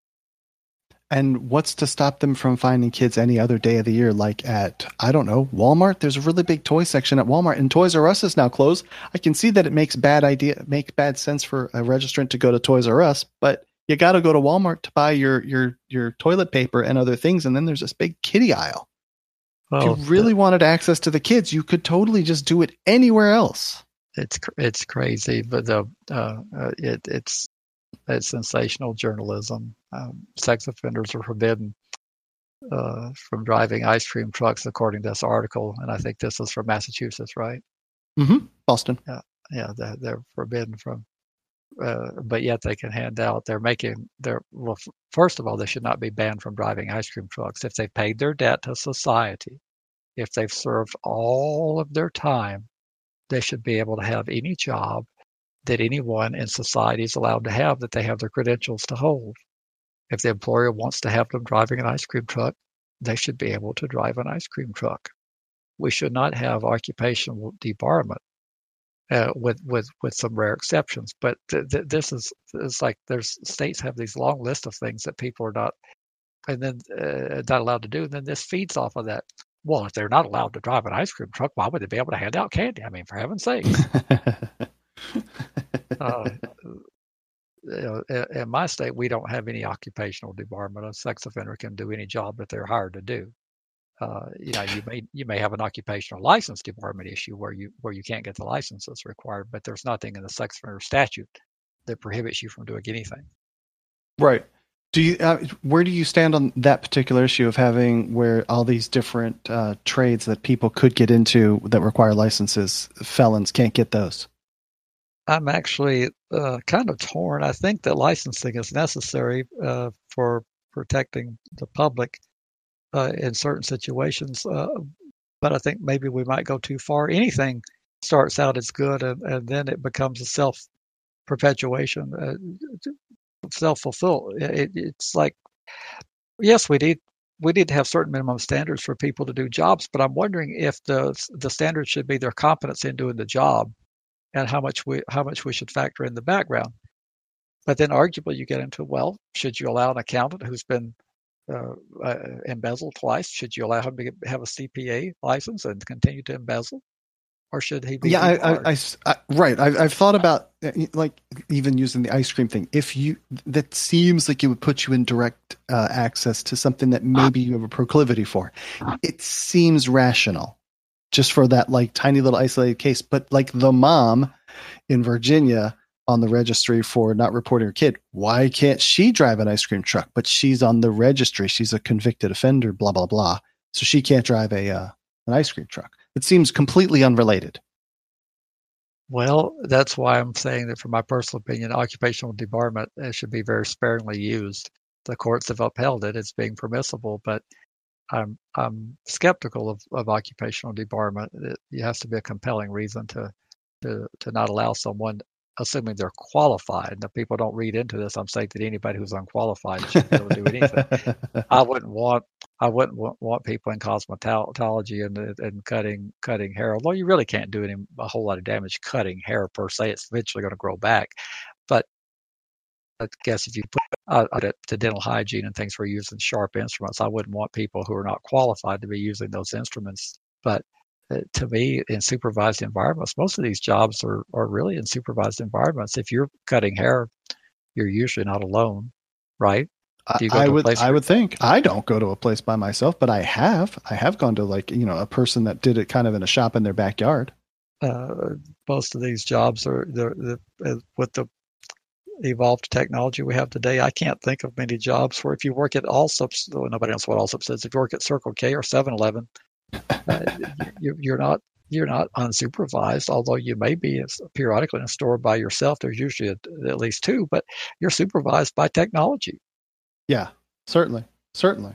A: And what's to stop them from finding kids any other day of the year, like at, I don't know, Walmart? There's a really big toy section at Walmart, and Toys R Us is now closed. I can see that it makes bad idea, make bad sense for a registrant to go to Toys R Us, but you got to go to Walmart to buy your your your toilet paper and other things, and then there's this big kiddie aisle.
B: Well,
A: if you really wanted access to the kids, you could totally just do it anywhere else.
B: it's it's crazy, but the uh, uh, it it's it's sensational journalism. Um, sex offenders are forbidden uh, from driving ice cream trucks, according to this article, and I think this is from Massachusetts, right?
A: Mm-hmm. Boston.
B: Yeah, yeah, they're, they're forbidden from. Uh, but yet they can hand out. They're making their well. F- first of all, they should not be banned from driving ice cream trucks if they've paid their debt to society. If they've served all of their time, they should be able to have any job that anyone in society is allowed to have, that they have their credentials to hold. If the employer wants to have them driving an ice cream truck, they should be able to drive an ice cream truck. We should not have occupational debarment uh, with with with some rare exceptions. But th- th- this is it's like there's states have these long list of things that people are not and then uh, not allowed to do, and then this feeds off of that. Well, if they're not allowed to drive an ice cream truck, why would they be able to hand out candy? I mean, for heaven's sake. uh, you know, in my state, we don't have any occupational debarment. A sex offender can do any job that they're hired to do. Uh, you know, you may you may have an occupational license debarment issue where you where you can't get the license that's required, but there's nothing in the sex offender statute that prohibits you from doing anything.
A: Right. Do you? Uh, where do you stand on that particular issue of having where all these different uh, trades that people could get into that require licenses, felons can't get those?
B: I'm actually uh, kind of torn. I think that licensing is necessary uh, for protecting the public uh, in certain situations, uh, but I think maybe we might go too far. Anything starts out as good, and, and then it becomes a self-perpetuation, uh, self-fulfill. It, it's like, yes, we need we need to have certain minimum standards for people to do jobs, but I'm wondering if the the standards should be their competence in doing the job, and how much we how much we should factor in the background. But then arguably you get into, well, should you allow an accountant who's been uh, uh, embezzled twice, should you allow him to get, have a C P A license and continue to embezzle? Or should he be?
A: Yeah, I, I, I, I, right. I've, I've thought about like even using the ice cream thing. If you, that seems like it would put you in direct uh, access to something that maybe you have a proclivity for. It seems rational, just for that like tiny little isolated case. But like the mom in Virginia on the registry for not reporting her kid, why can't she drive an ice cream truck? But she's on the registry. She's a convicted offender. Blah blah blah. So she can't drive a uh, an ice cream truck. It seems completely unrelated.
B: Well, that's why I'm saying that, from my personal opinion, occupational debarment should be very sparingly used. The courts have upheld it as being permissible, but I'm I'm skeptical of, of occupational debarment. It, it has to be a compelling reason to to to not allow someone, assuming they're qualified. Now, people don't read into this. I'm saying that anybody who's unqualified should be able to do anything. I wouldn't want I wouldn't want, want people in cosmetology and and cutting cutting hair. Although you really can't do any a whole lot of damage cutting hair per se. It's eventually going to grow back. But I guess if you put uh, to dental hygiene and things, we're using sharp instruments. I wouldn't want people who are not qualified to be using those instruments. But uh, to me, in supervised environments, most of these jobs are, are really in supervised environments. If you're cutting hair, you're usually not alone, right?
A: Do you go I to would I where- would think. I don't go to a place by myself, but I have. I have gone to like, you know, a person that did it kind of in a shop in their backyard.
B: Uh, most of these jobs are they're, they're, uh, with the evolved technology we have today. I can't think of many jobs where if you work at Allsup's, well, nobody else what Allsup says, if you work at Circle K or seven eleven, uh, you, you're not you're not unsupervised, although you may be periodically in a store by yourself. There's usually a, at least two, but you're supervised by technology.
A: Yeah, certainly, certainly.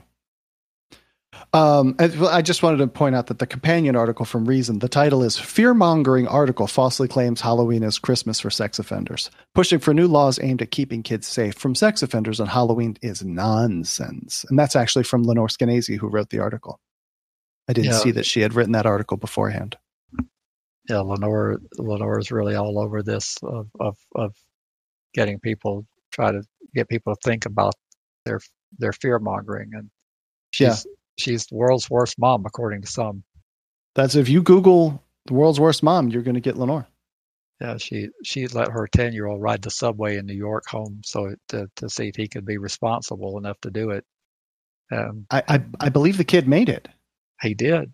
A: Um, I just wanted to point out that the companion article from Reason, the title is Fear-Mongering Article Falsely Claims Halloween is Christmas for Sex Offenders. Pushing for new laws aimed at keeping kids safe from sex offenders on Halloween is nonsense. And that's actually from Lenore Skenazy, who wrote the article. I didn't yeah. see that she had written that article beforehand.
B: Yeah, Lenore Lenore is really all over this of, of, of getting people, try to get people to think about their their fear-mongering. And she's... Yeah. She's the world's worst mom, according to some.
A: That's if you Google the world's worst mom, you're going to get Lenore.
B: Yeah, she she let her ten-year-old ride the subway in New York home so it, to to see if he could be responsible enough to do it. Um,
A: I, I I believe the kid made it.
B: He did.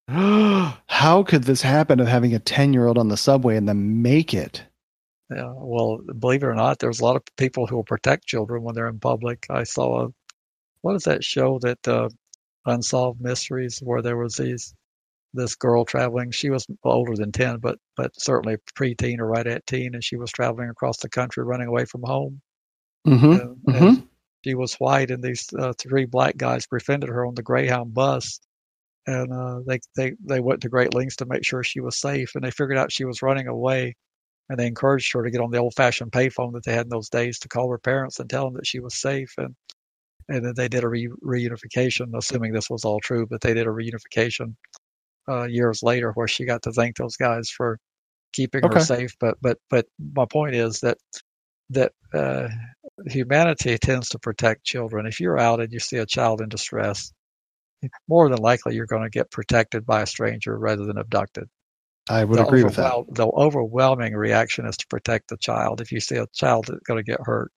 A: How could this happen of having a ten-year-old on the subway and then make it?
B: Yeah, well, believe it or not, there's a lot of people who will protect children when they're in public. I saw a what is that show that. Uh, Unsolved Mysteries, where there was these this girl traveling. She was older than ten, but but certainly preteen or right at teen, and she was traveling across the country, running away from home.
A: Mm-hmm.
B: And,
A: mm-hmm.
B: and she was white, and these uh, three black guys befriended her on the Greyhound bus, and uh, they they they went to great lengths to make sure she was safe. And they figured out she was running away, and they encouraged her to get on the old-fashioned payphone that they had in those days to call her parents and tell them that she was safe. And And then they did a re- reunification, assuming this was all true, but they did a reunification uh, years later where she got to thank those guys for keeping
A: Okay.
B: her safe. But but but my point is that that uh, humanity tends to protect children. If you're out and you see a child in distress, more than likely you're going to get protected by a stranger rather than abducted.
A: I would
B: The
A: agree with that.
B: overwhel- the overwhelming reaction is to protect the child. If you see a child that's going to get hurt,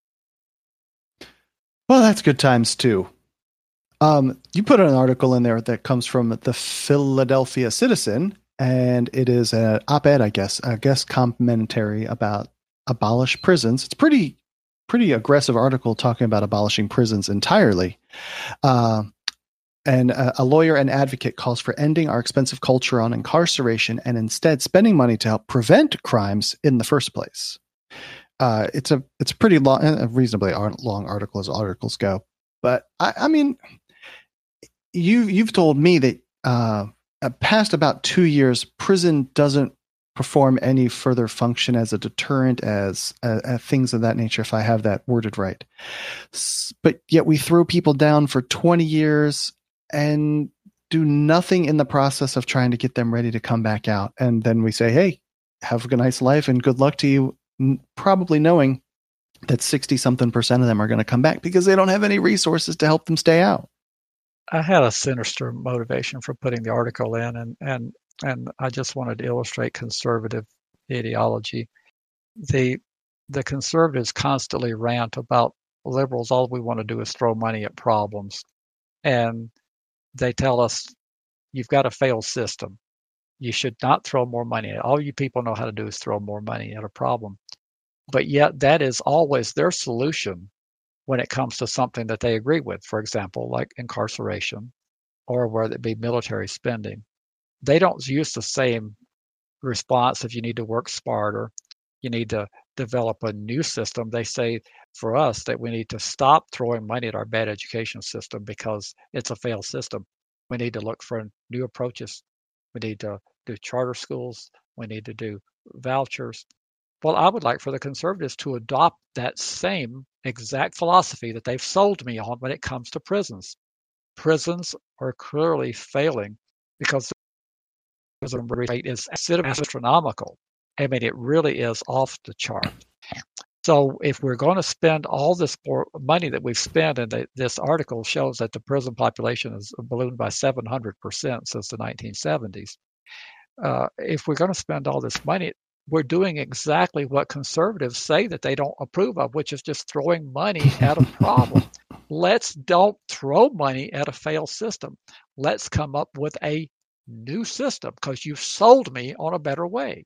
A: Well, that's good times too. Um, you put an article in there that comes from the Philadelphia Citizen, and it is an op-ed, I guess, I guess commentary about abolish prisons. It's pretty, pretty aggressive article talking about abolishing prisons entirely. Uh, and a, a lawyer and advocate calls for ending our expensive culture on incarceration and instead spending money to help prevent crimes in the first place. Uh, it's a it's a pretty long, a reasonably long article as articles go. But I, I mean, you you've told me that uh, past about two years, prison doesn't perform any further function as a deterrent, as uh, uh, things of that nature. If I have that worded right, S- but yet we throw people down for twenty years and do nothing in the process of trying to get them ready to come back out, and then we say, "Hey, have a nice life and good luck to you," probably knowing that sixty something percent of them are going to come back because they don't have any resources to help them stay out.
B: I had a sinister motivation for putting the article in, and and and I just wanted to illustrate conservative ideology. The the conservatives constantly rant about liberals. All we want to do is throw money at problems, and they tell us you've got a failed system. You should not throw more money at it. All you people know how to do is throw more money at a problem. But yet that is always their solution when it comes to something that they agree with, for example, like incarceration or whether it be military spending. They don't use the same response if you need to work smarter, you need to develop a new system. They say for us that we need to stop throwing money at our bad education system because it's a failed system. We need to look for new approaches. We need to do charter schools. We need to do vouchers. Well, I would like for the conservatives to adopt that same exact philosophy that they've sold me on when it comes to prisons. Prisons are clearly failing because the prison rate is astronomical. I mean, it really is off the chart. So if we're going to spend all this more money that we've spent, and the, this article shows that the prison population has ballooned by seven hundred percent since the nineteen seventies. Uh, if we're going to spend all this money, we're doing exactly what conservatives say that they don't approve of, which is just throwing money at a problem. Let's don't throw money at a failed system. Let's come up with a new system because you've sold me on a better way.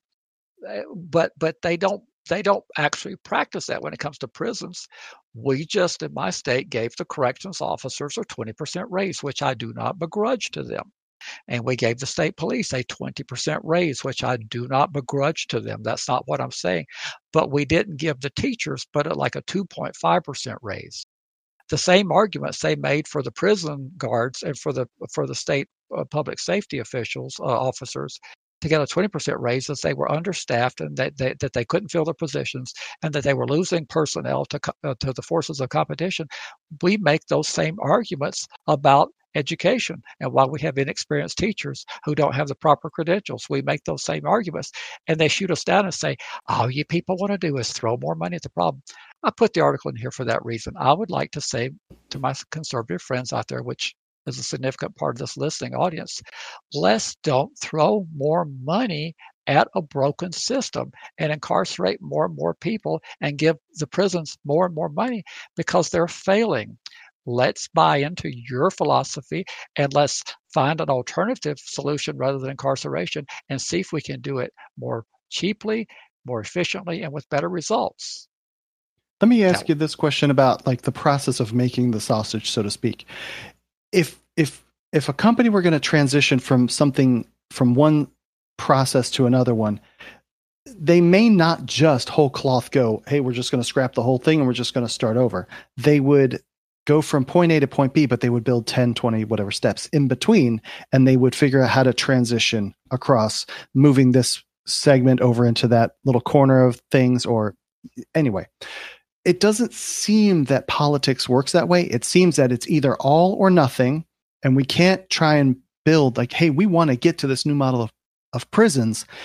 B: But but they don't they don't actually practice that when it comes to prisons. We just in my state gave the corrections officers a twenty percent raise, which I do not begrudge to them. And we gave the state police a twenty percent raise, which I do not begrudge to them. That's not what I'm saying. But we didn't give the teachers but like a two point five percent raise. The same arguments they made for the prison guards and for the for the state uh, public safety officials, uh, officers, to get a twenty percent raise as they were understaffed and that they, that they couldn't fill their positions and that they were losing personnel to, uh, to the forces of competition. We make those same arguments about education. And while we have inexperienced teachers who don't have the proper credentials, we make those same arguments. And they shoot us down and say, all you people want to do is throw more money at the problem. I put the article in here for that reason. I would like to say to my conservative friends out there, which is a significant part of this listening audience, let's don't throw more money at a broken system and incarcerate more and more people and give the prisons more and more money because they're failing. Let's buy into your philosophy and let's find an alternative solution rather than incarceration and see if we can do it more cheaply, more efficiently, and with better results.
A: Let me ask you this question about like the process of making the sausage, so to speak. If if if a company were going to transition from something from one process to another one, they may not just whole cloth go, hey, we're just going to scrap the whole thing and we're just going to start over. They would go from point A to point B, but they would build ten, twenty, whatever steps in between, and they would figure out how to transition across, moving this segment over into that little corner of things. Or anyway, it doesn't seem that politics works that way. It seems that it's either all or nothing, and we can't try and build like, hey, we want to get to this new model of, of prisons.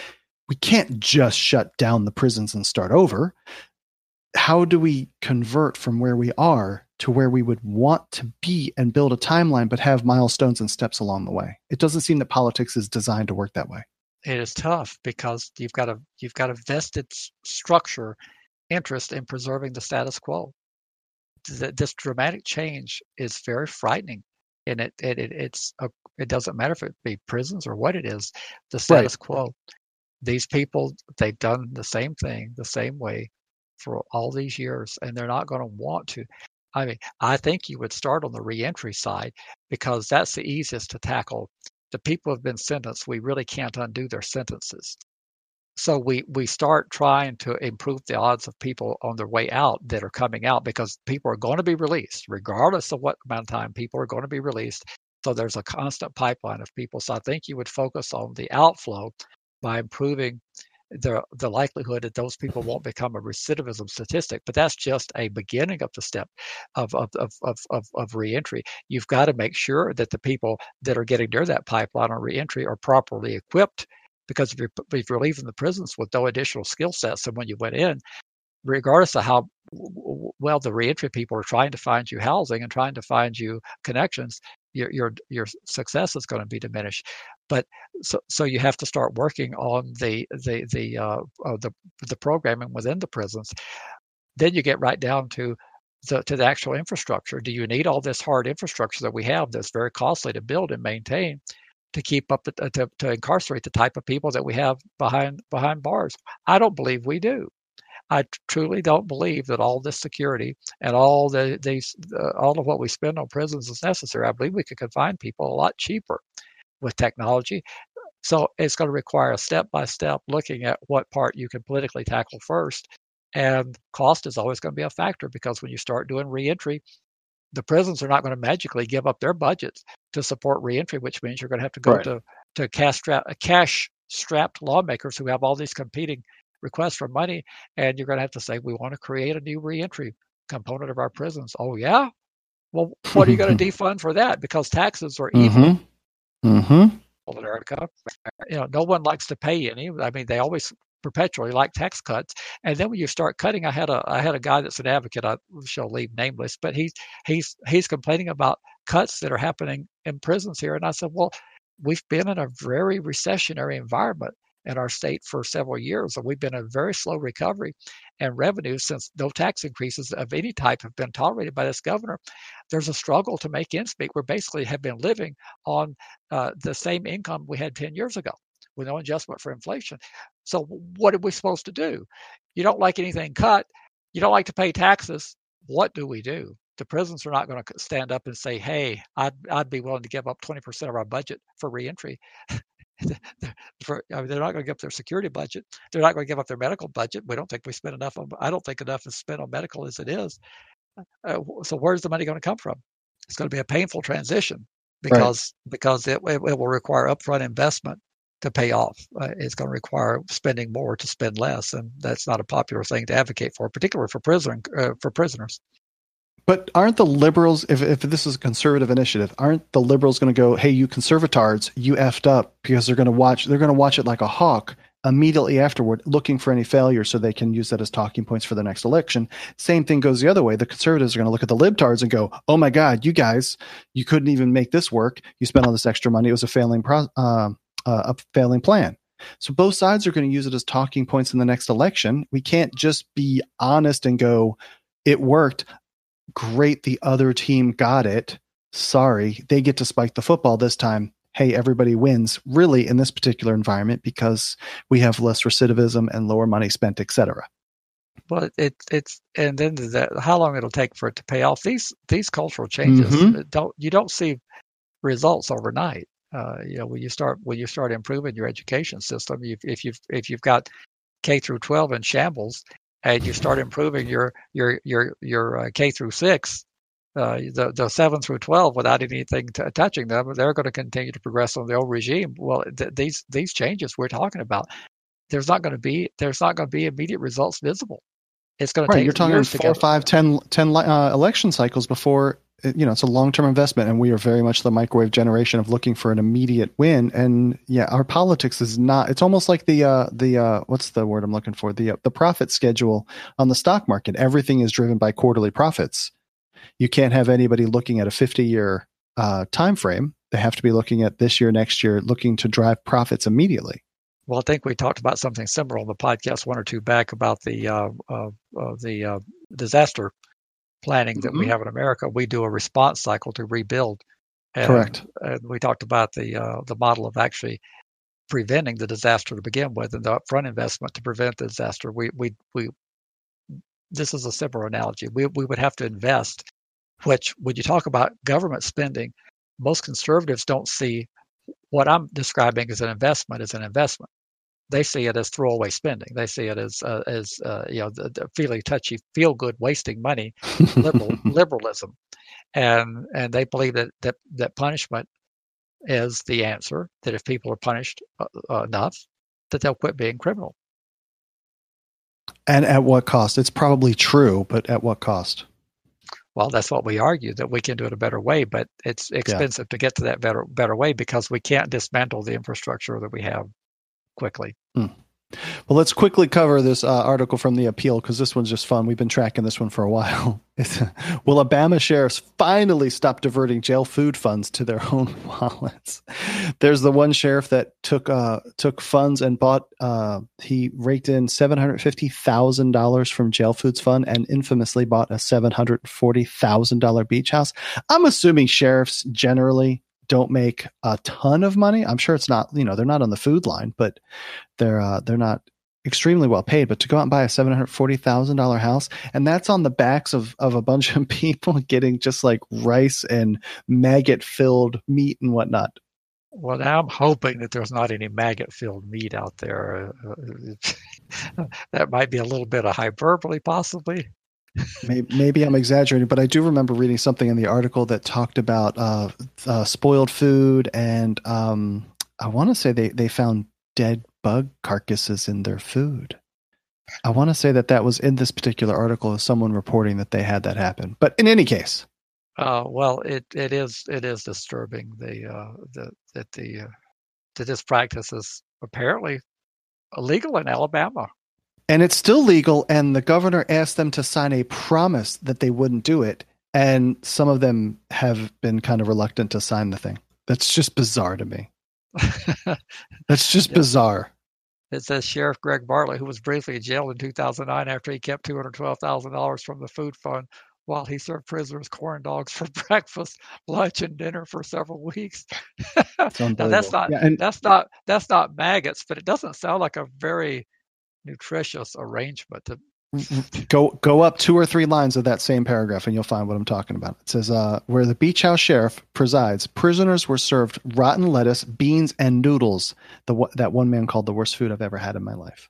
A: we can't just shut down the prisons and start over. How do we convert from where we are to where we would want to be and build a timeline, but have milestones and steps along the way? It doesn't seem that politics is designed to work that way.
B: It is tough because you've got a you've got a vested structure interest in preserving the status quo. This dramatic change is very frightening, and it it, it it's a, it doesn't matter if it be prisons or what it is. The status right. quo. These people, they've done the same thing the same way for all these years, and they're not going to want to. I mean, I think you would start on the reentry side because that's the easiest to tackle. The people have been sentenced. We really can't undo their sentences. So we, we start trying to improve the odds of people on their way out that are coming out, because people are going to be released, regardless of what amount of time. People are going to be released. So there's a constant pipeline of people. So I think you would focus on the outflow by improving the the likelihood that those people won't become a recidivism statistic. But that's just a beginning of the step of of of of of, of reentry. You've got to make sure that the people that are getting near that pipeline on reentry are properly equipped, because if you're, if you're leaving the prisons with no additional skill sets than when you went in, regardless of how well the reentry people are trying to find you housing and trying to find you connections, your your your success is going to be diminished. But so so you have to start working on the the the uh, uh, the the programming within the prisons. Then you get right down to the to the actual infrastructure. Do you need all this hard infrastructure that we have that's very costly to build and maintain to keep up the, to to incarcerate the type of people that we have behind behind bars? I don't believe we do. I truly don't believe that all this security and all the these uh, all of what we spend on prisons is necessary. I believe we could confine people a lot cheaper with technology. So it's going to require a step-by-step looking at what part you can politically tackle first. And cost is always going to be a factor, because when you start doing reentry, the prisons are not going to magically give up their budgets to support reentry, which means you're going to have to go right. to, to cash-strapped, cash-strapped lawmakers who have all these competing requests for money, and you're going to have to say, we want to create a new reentry component of our prisons. Oh, yeah? Well, what are you going to defund for that? Because taxes are evil.
A: Mm-hmm. Mm-hmm.
B: America, you know, no one likes to pay any. I mean, they always perpetually like tax cuts, and then when you start cutting, I had a I had a guy that's an advocate. I shall leave nameless, but he's he's he's complaining about cuts that are happening in prisons here, and I said, well, we've been in a very recessionary environment in our state for several years, and we've been in a very slow recovery, and revenue, since no tax increases of any type have been tolerated by this governor, there's a struggle to make ends meet. We basically have been living on uh, the same income we had ten years ago with no adjustment for inflation. So what are we supposed to do? You don't like anything cut. You don't like to pay taxes. What do we do? The prisons are not going to stand up and say, hey, I'd, I'd be willing to give up twenty percent of our budget for reentry. For, I mean, they're not going to give up their security budget. They're not going to give up their medical budget. We don't think we spend enough on. I don't think enough is spent on medical as it is. Uh, so where's the money going to come from? It's going to be a painful transition because right. because it, it it will require upfront investment to pay off. Uh, it's going to require spending more to spend less, and that's not a popular thing to advocate for, particularly for prison uh, for prisoners.
A: But aren't the liberals, if if this is a conservative initiative, aren't the liberals going to go, hey, you conservatards, you effed up, because they're going to watch, they're going to watch it like a hawk immediately afterward, looking for any failure so they can use that as talking points for the next election. Same thing goes the other way. The conservatives are going to look at the libtards and go, oh my God, you guys, you couldn't even make this work. You spent all this extra money. It was a failing, pro- uh, uh, a failing plan. So both sides are going to use it as talking points in the next election. We can't just be honest and go, it worked. Great, the other team got it. Sorry, they get to spike the football this time. Hey, everybody wins, really, in this particular environment because we have less recidivism and lower money spent, et cetera.
B: Well, it, it's and then the, how long it'll take for it to pay off. These these cultural changes mm-hmm. don't you don't see results overnight. Uh, you know, when you start when you start improving your education system, you, if you've if you've got K through twelve in shambles, and you start improving your your your your uh, K through six, uh, the the seven through twelve without anything t- touching them, they're going to continue to progress on the old regime. Well, th- these these changes we're talking about, there's not going to be there's not going to be immediate results visible. It's going to
A: right,
B: take
A: you're talking
B: years
A: four,
B: to
A: five, ten, ten uh, election cycles before you know, it's a long-term investment, and we are very much the microwave generation of looking for an immediate win. And yeah, our politics is not, it's almost like the, uh, the, uh, what's the word I'm looking for? The, uh, the profit schedule on the stock market. Everything is driven by quarterly profits. You can't have anybody looking at a fifty year, uh, time frame. They have to be looking at this year, next year, looking to drive profits immediately.
B: Well, I think we talked about something similar on the podcast one or two back about the, uh, uh, uh the, uh, disaster planning that mm-hmm. we have in America. We do a response cycle to rebuild. And,
A: Correct.
B: And we talked about the uh, the model of actually preventing the disaster to begin with, and the upfront investment to prevent the disaster. We we we. This is a similar analogy. We we would have to invest, which when you talk about government spending, most conservatives don't see what I'm describing as an investment as an investment. They see it as throwaway spending. They see it as uh, as uh, you know, the, the feeling touchy, feel good, wasting money, liberal liberalism, and and they believe that that that punishment is the answer. That if people are punished uh, enough, that they'll quit being criminal.
A: And at what cost? It's probably true, but at what cost?
B: Well, that's what we argue, that we can do it a better way, but it's expensive yeah. to get to that better better way because we can't dismantle the infrastructure that we have quickly.
A: Hmm. Well, let's quickly cover this uh, article from the Appeal, because this one's just fun. We've been tracking this one for a while. Will Alabama sheriffs finally stop diverting jail food funds to their own wallets? There's the one sheriff that took uh, took funds and bought, uh, he raked in seven hundred fifty thousand dollars from jail foods fund and infamously bought a seven hundred forty thousand dollars beach house. I'm assuming sheriffs generally don't make a ton of money. I'm sure it's not, you know, they're not on the food line, but they're uh, they're not extremely well paid. But to go out and buy a seven hundred forty thousand dollars house, and that's on the backs of of a bunch of people getting just like rice and maggot filled meat and whatnot.
B: Well, now I'm hoping that there's not any maggot filled meat out there. Uh, that might be a little bit of hyperbole, possibly.
A: Maybe, maybe I'm exaggerating, but I do remember reading something in the article that talked about uh, uh, spoiled food, and um, I want to say they, they found dead bug carcasses in their food. I want to say that that was in this particular article of someone reporting that they had that happen. But in any case,
B: uh, well, it, it is it is disturbing the uh, the that the uh, that this practice is apparently illegal in Alabama.
A: And it's still legal, and the governor asked them to sign a promise that they wouldn't do it, and some of them have been kind of reluctant to sign the thing. That's just bizarre to me. That's just yeah. bizarre.
B: It says Sheriff Greg Bartlett, who was briefly jailed in two thousand nine after he kept two hundred twelve thousand dollars from the food fund while he served prisoners corn dogs for breakfast, lunch, and dinner for several weeks. Now, that's not yeah, and- that's not that's not maggots, but it doesn't sound like a very nutritious arrangement. To
A: go go up two or three lines of that same paragraph and you'll find what I'm talking about. It says, uh, where the beach house sheriff presides, prisoners were served rotten lettuce, beans, and noodles, the that one man called the worst food I've ever had in my life.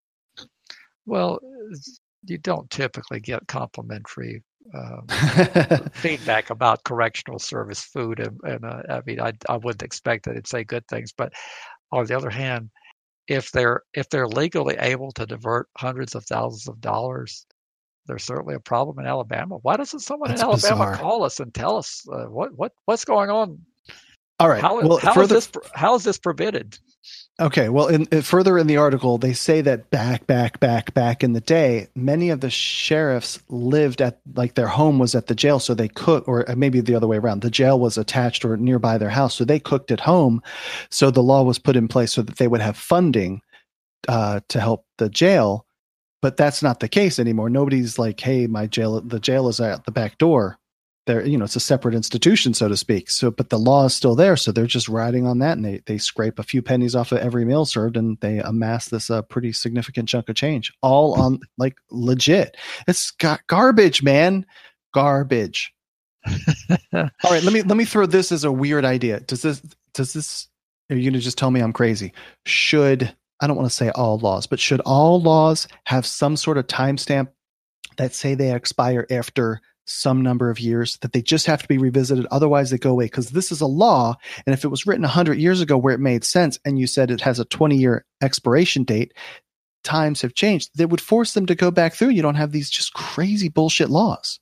B: Well, you don't typically get complimentary um, feedback about correctional service food, and, and uh, I mean, I, I wouldn't expect that it'd say good things, but on the other hand, If they're if they're legally able to divert hundreds of thousands of dollars, there's certainly a problem in Alabama. Why doesn't someone That's in Alabama bizarre. call us and tell us uh, what what what's going on?
A: All right.
B: How,
A: well,
B: how
A: further,
B: is this how is this prevented?
A: Okay. Well, in, in further in the article, they say that back, back, back, back in the day, many of the sheriffs lived at, like, their home was at the jail, so they cook, or maybe the other way around. The jail was attached or nearby their house, so they cooked at home. So the law was put in place so that they would have funding uh, to help the jail. But that's not the case anymore. Nobody's like, hey, my jail, the jail is at the back door. There, you know, it's a separate institution, so to speak. So, but the law is still there. So they're just riding on that, and they, they scrape a few pennies off of every meal served, and they amass this uh, pretty significant chunk of change, all on like legit. It's got garbage, man, garbage. All right, let me let me throw this as a weird idea. Does this does this? Are you going to just tell me I'm crazy? Should I don't want to say all laws, but should all laws have some sort of timestamp that say they expire after some number of years, that they just have to be revisited, otherwise they go away? Because this is a law, and if it was written one hundred years ago where it made sense and you said it has a twenty-year expiration date, times have changed. They would force them to go back through. You don't have these just crazy bullshit laws.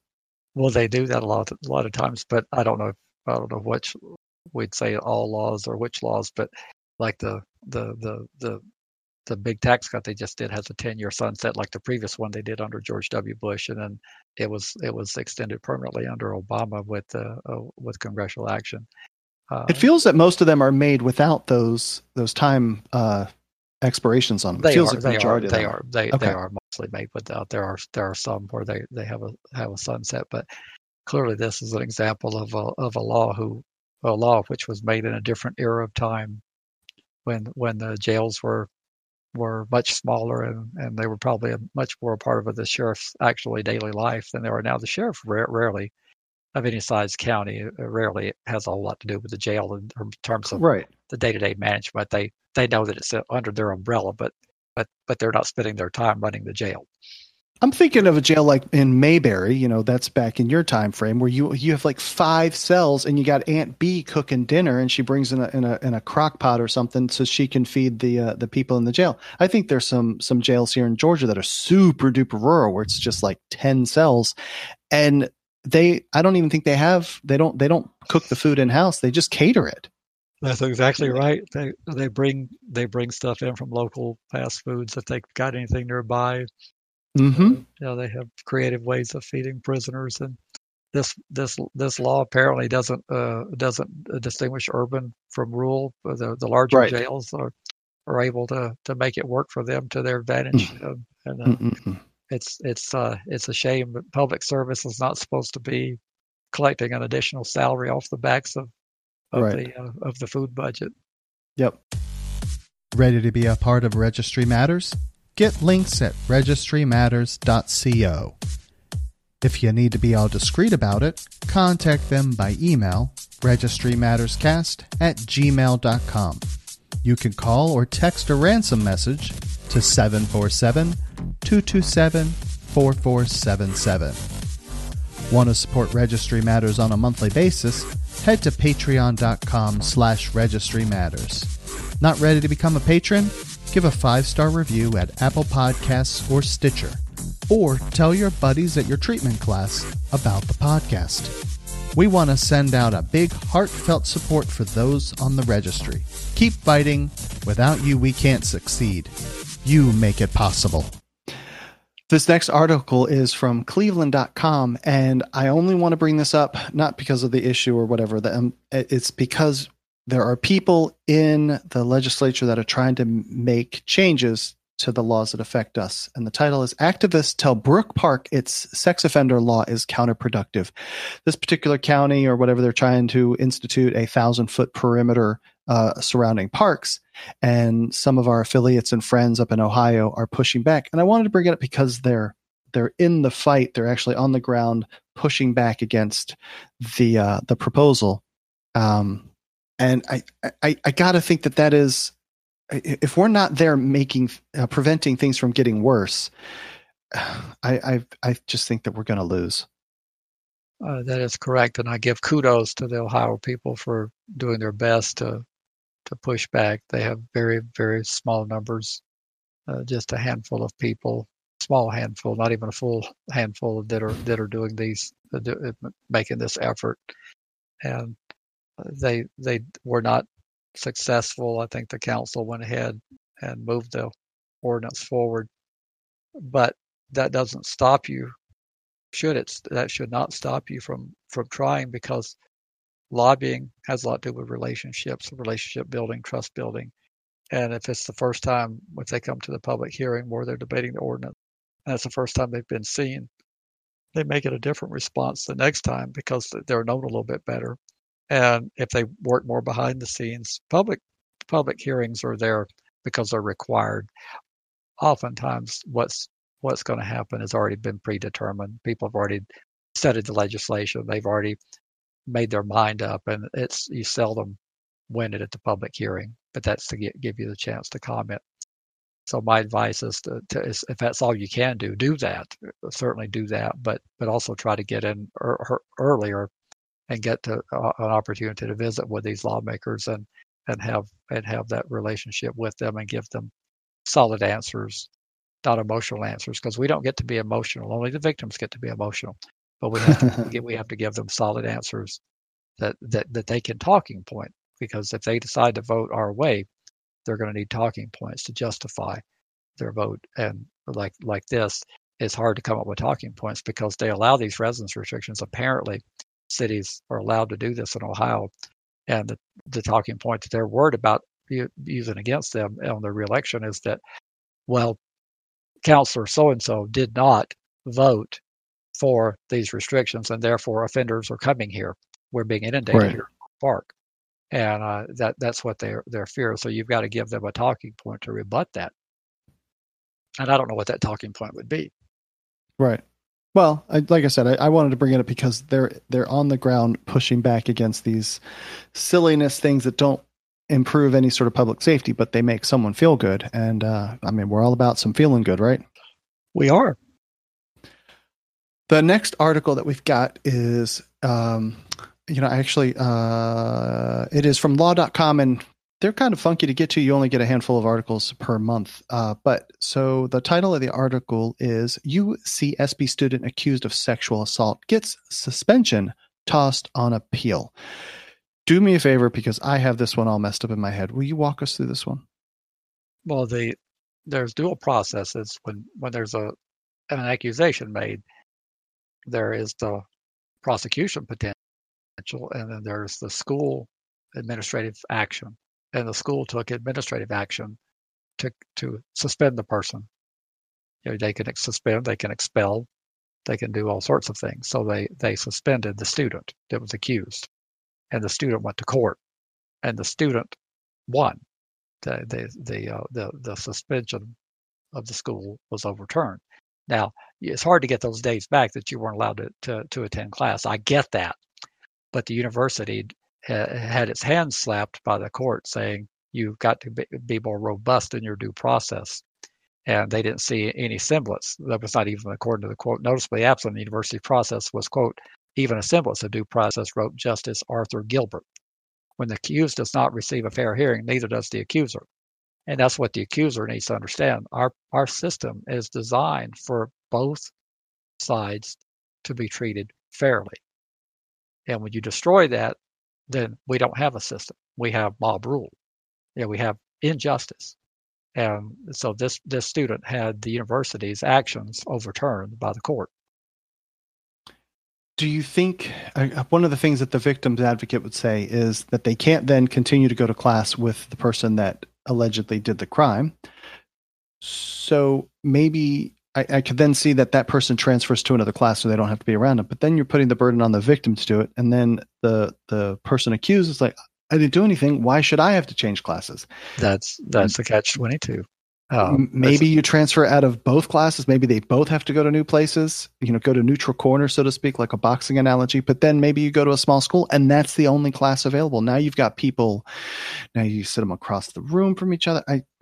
B: Well, they do that a lot, a lot of times, but I don't know. I don't know which we'd say all laws or which laws, but like the the the the the big tax cut they just did has a ten-year sunset, like the previous one they did under George W. Bush, and then it was it was extended permanently under Obama with uh, uh, with congressional action. Uh,
A: it feels that most of them are made without those those time uh, expirations on them.
B: They
A: it feels
B: are.
A: like the
B: They
A: majority
B: are.
A: of
B: They
A: them.
B: are. They
A: Okay.
B: they are mostly made without. There are there are some where they, they have a have a sunset, but clearly this is an example of a of a law who a law which was made in a different era of time when when the jails were were much smaller and, and they were probably a much more a part of the sheriff's actually daily life than they are now. The sheriff ra- rarely of any size county uh, rarely has a whole lot to do with the jail in terms of
A: Right.
B: the day-to-day management. They they know that it's under their umbrella, but but but they're not spending their time running the jail.
A: I'm thinking of a jail like in Mayberry, you know, that's back in your time frame where you you have like five cells and you got Aunt B cooking dinner and she brings in a in a, in a crock pot or something so she can feed the uh, the people in the jail. I think there's some some jails here in Georgia that are super duper rural where it's just like ten cells, and they I don't even think they have they don't they don't cook the food in house. They just cater it.
B: That's exactly right. They they bring they bring stuff in from local fast foods if they've got anything nearby.
A: Mm-hmm.
B: Uh, you know, they have creative ways of feeding prisoners, and this this this law apparently doesn't uh, doesn't distinguish urban from rural. The the larger
A: Right.
B: jails are are able to to make it work for them to their advantage,
A: Mm.
B: um, and uh,
A: Mm-mm-mm.
B: it's it's uh, it's a shame that public service is not supposed to be collecting an additional salary off the backs of of
A: Right.
B: the uh, of the food budget.
A: Yep.
G: Ready to be a part of Registry Matters? Get links at registry matters dot co. If you need to be all discreet about it, contact them by email registrymatterscast at gmail dot com. You can call or text a ransom message to seven four seven, two two seven, four four seven seven. Want to support Registry Matters on a monthly basis? Head to patreon dot com slash registry matters. Not ready to become a patron? Give a five-star review at Apple Podcasts or Stitcher. Or tell your buddies at your treatment class about the podcast. We want to send out a big heartfelt support for those on the registry. Keep fighting. Without you, we can't succeed. You make it possible.
A: This next article is from cleveland dot com, and I only want to bring this up not because of the issue or whatever. The, um, it's because there are people in the legislature that are trying to make changes to the laws that affect us. And the title is Activists Tell Brook Park Its Sex Offender Law is Counterproductive. This particular county or whatever, they're trying to institute a thousand foot perimeter uh, surrounding parks. And some of our affiliates and friends up in Ohio are pushing back. And I wanted to bring it up because they're they're in the fight. They're actually on the ground pushing back against the uh, the proposal. Um, and I I, I got to think that that is, if we're not there making uh, preventing things from getting worse, I I, I just think that we're going to lose.
B: Uh, that is correct, and I give kudos to the Ohio people for doing their best to to push back. They have very, very small numbers, uh, just a handful of people, small handful, not even a full handful that are that are doing these, uh, do, making this effort, and they they were not successful. I think the council went ahead and moved the ordinance forward, but that doesn't stop you. Should it? That should not stop you from from trying, because lobbying has a lot to do with relationships, relationship building, trust building. And if it's the first time, if they come to the public hearing where they're debating the ordinance, and it's the first time they've been seen, they make it a different response the next time because they're known a little bit better. And if they work more behind the scenes, public public hearings are there because they're required. Oftentimes, what's what's going to happen has already been predetermined. People have already studied the legislation. They've already made their mind up, and it's you seldom win it at the public hearing, but that's to get, give you the chance to comment. So my advice is, to, to is if that's all you can do, do that. Certainly do that, but but also try to get in er, earlier and get to uh, an opportunity to visit with these lawmakers and and have and have that relationship with them and give them solid answers, not emotional answers, because we don't get to be emotional. Only the victims get to be emotional. but we have to get, we have to give them solid answers that, that, that they can talking point, because if they decide to vote our way, they're going to need talking points to justify their vote. And like like this, it's hard to come up with talking points because they allow these residence restrictions. Apparently, cities are allowed to do this in Ohio, and the, the talking point that they're worried about using against them on their reelection is that, well, Councilor so-and-so did not vote for these restrictions, and therefore offenders are coming here. We're being inundated
A: Right.
B: here in the park. And uh, that that's what their their fear. So you've got to give them a talking point to rebut that. And I don't know what that talking point would be.
A: Right. Well, I, like I said, I, I wanted to bring it up because they're they're on the ground pushing back against these silliness things that don't improve any sort of public safety, but they make someone feel good. And uh, I mean, we're all about some feeling good, right?
B: We are.
A: The next article that we've got is, um, you know, actually, uh, it is from law dot com, and they're kind of funky to get to. You only get a handful of articles per month. Uh, but so the title of the article is U C S B student accused of sexual assault gets suspension tossed on appeal. Do me a favor, because I have this one all messed up in my head. Will you walk us through this one?
B: Well, the there's dual processes when when there's a an accusation made. There is the prosecution potential, and then there's the school administrative action. And the school took administrative action to to suspend the person. You know, they can suspend, they can expel, they can do all sorts of things. So they they suspended the student that was accused, and the student went to court, and the student won. The the the uh, the, the suspension of the school was overturned. Now, it's hard to get those days back that you weren't allowed to to, to attend class. I get that, but the university had its hands slapped by the court saying you've got to be more robust in your due process. And they didn't see any semblance. That was not even, according to the quote, noticeably absent in the university process was, quote, even a semblance of due process, wrote Justice Arthur Gilbert. When the accused does not receive a fair hearing, neither does the accuser. And that's what the accuser needs to understand. Our our system is designed for both sides to be treated fairly. And when you destroy that, then we don't have a system. We have mob rule. Yeah, we have injustice. And so this, this student had the university's actions overturned by the court.
A: Do you think uh, one of the things that the victim's advocate would say is that they can't then continue to go to class with the person that allegedly did the crime? So maybe I, I could then see that that person transfers to another class so they don't have to be around them. But then you're putting the burden on the victim to do it. And then the the person accused is like, I didn't do anything. Why should I have to change classes?
B: That's that's the catch twenty-two. Um,
A: maybe you transfer out of both classes. Maybe they both have to go to new places, you know, go to neutral corner, so to speak, like a boxing analogy. But then maybe you go to a small school and that's the only class available. Now you've got people, now you sit them across the room from each other. I,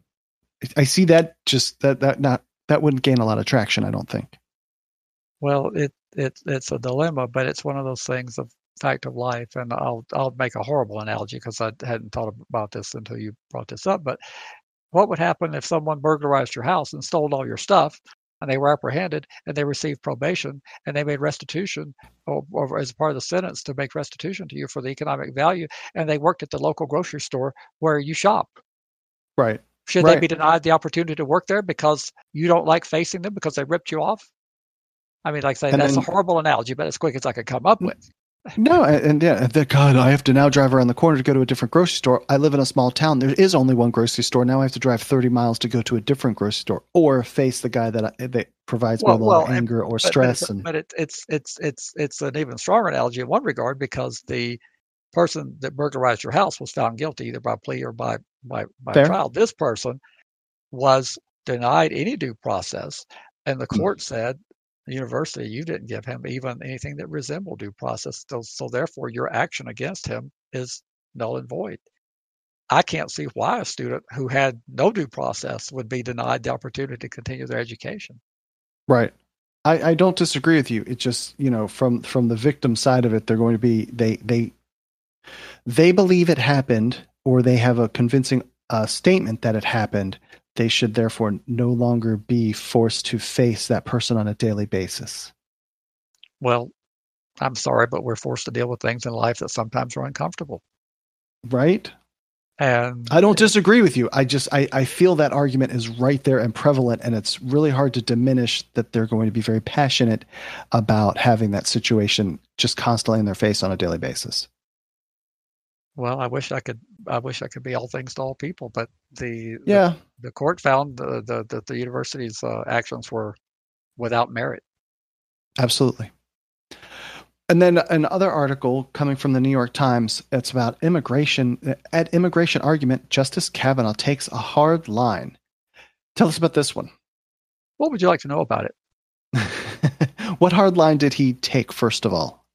A: I see that just that, that not, that wouldn't gain a lot of traction, I don't think.
B: Well, it, it, it's a dilemma, but it's one of those things of fact of life. And I'll, I'll make a horrible analogy because I hadn't thought about this until you brought this up, but what would happen if someone burglarized your house and stole all your stuff, and they were apprehended and they received probation and they made restitution or, or as part of the sentence to make restitution to you for the economic value, and they worked at the local grocery store where you shop?
A: Right.
B: Should
A: right.
B: they be denied the opportunity to work there because you don't like facing them because they ripped you off? I mean, like I say, and that's then, a horrible analogy, but as quick as I could come up with.
A: No, and, and yeah, the, God, I have to now drive around the corner to go to a different grocery store. I live in a small town. There is only one grocery store. Now I have to drive thirty miles to go to a different grocery store or face the guy that I, that provides well, me a lot well, of anger or
B: but,
A: stress.
B: But,
A: and
B: but it, it's it's it's it's an even stronger analogy in one regard because the person that burglarized your house was found guilty either by plea or by by, by trial. This person was denied any due process, and the court mm-hmm. said, the university, you didn't give him even anything that resembled due process. So, so therefore, your action against him is null and void. I can't see why a student who had no due process would be denied the opportunity to continue their education.
A: Right. I, I don't disagree with you. It just, you know, from, from the victim side of it, they're going to be, they, they, they believe it happened, or they have a convincing uh, statement that it happened. They should therefore no longer be forced to face that person on a daily basis.
B: Well, I'm sorry, but we're forced to deal with things in life that sometimes are uncomfortable.
A: Right?
B: And
A: I don't disagree with you. I just I, I feel that argument is right there and prevalent, and it's really hard to diminish that they're going to be very passionate about having that situation just constantly in their face on a daily basis.
B: Well, I wish I could. I wish I could be all things to all people, but the
A: yeah
B: the, the court found the the the, the university's uh, actions were without merit.
A: Absolutely. And then another article coming from the New York Times, it's about immigration. At immigration argument, Justice Kavanaugh takes a hard line. Tell us about this one.
B: What would you like to know about it?
A: What hard line did he take, first of all?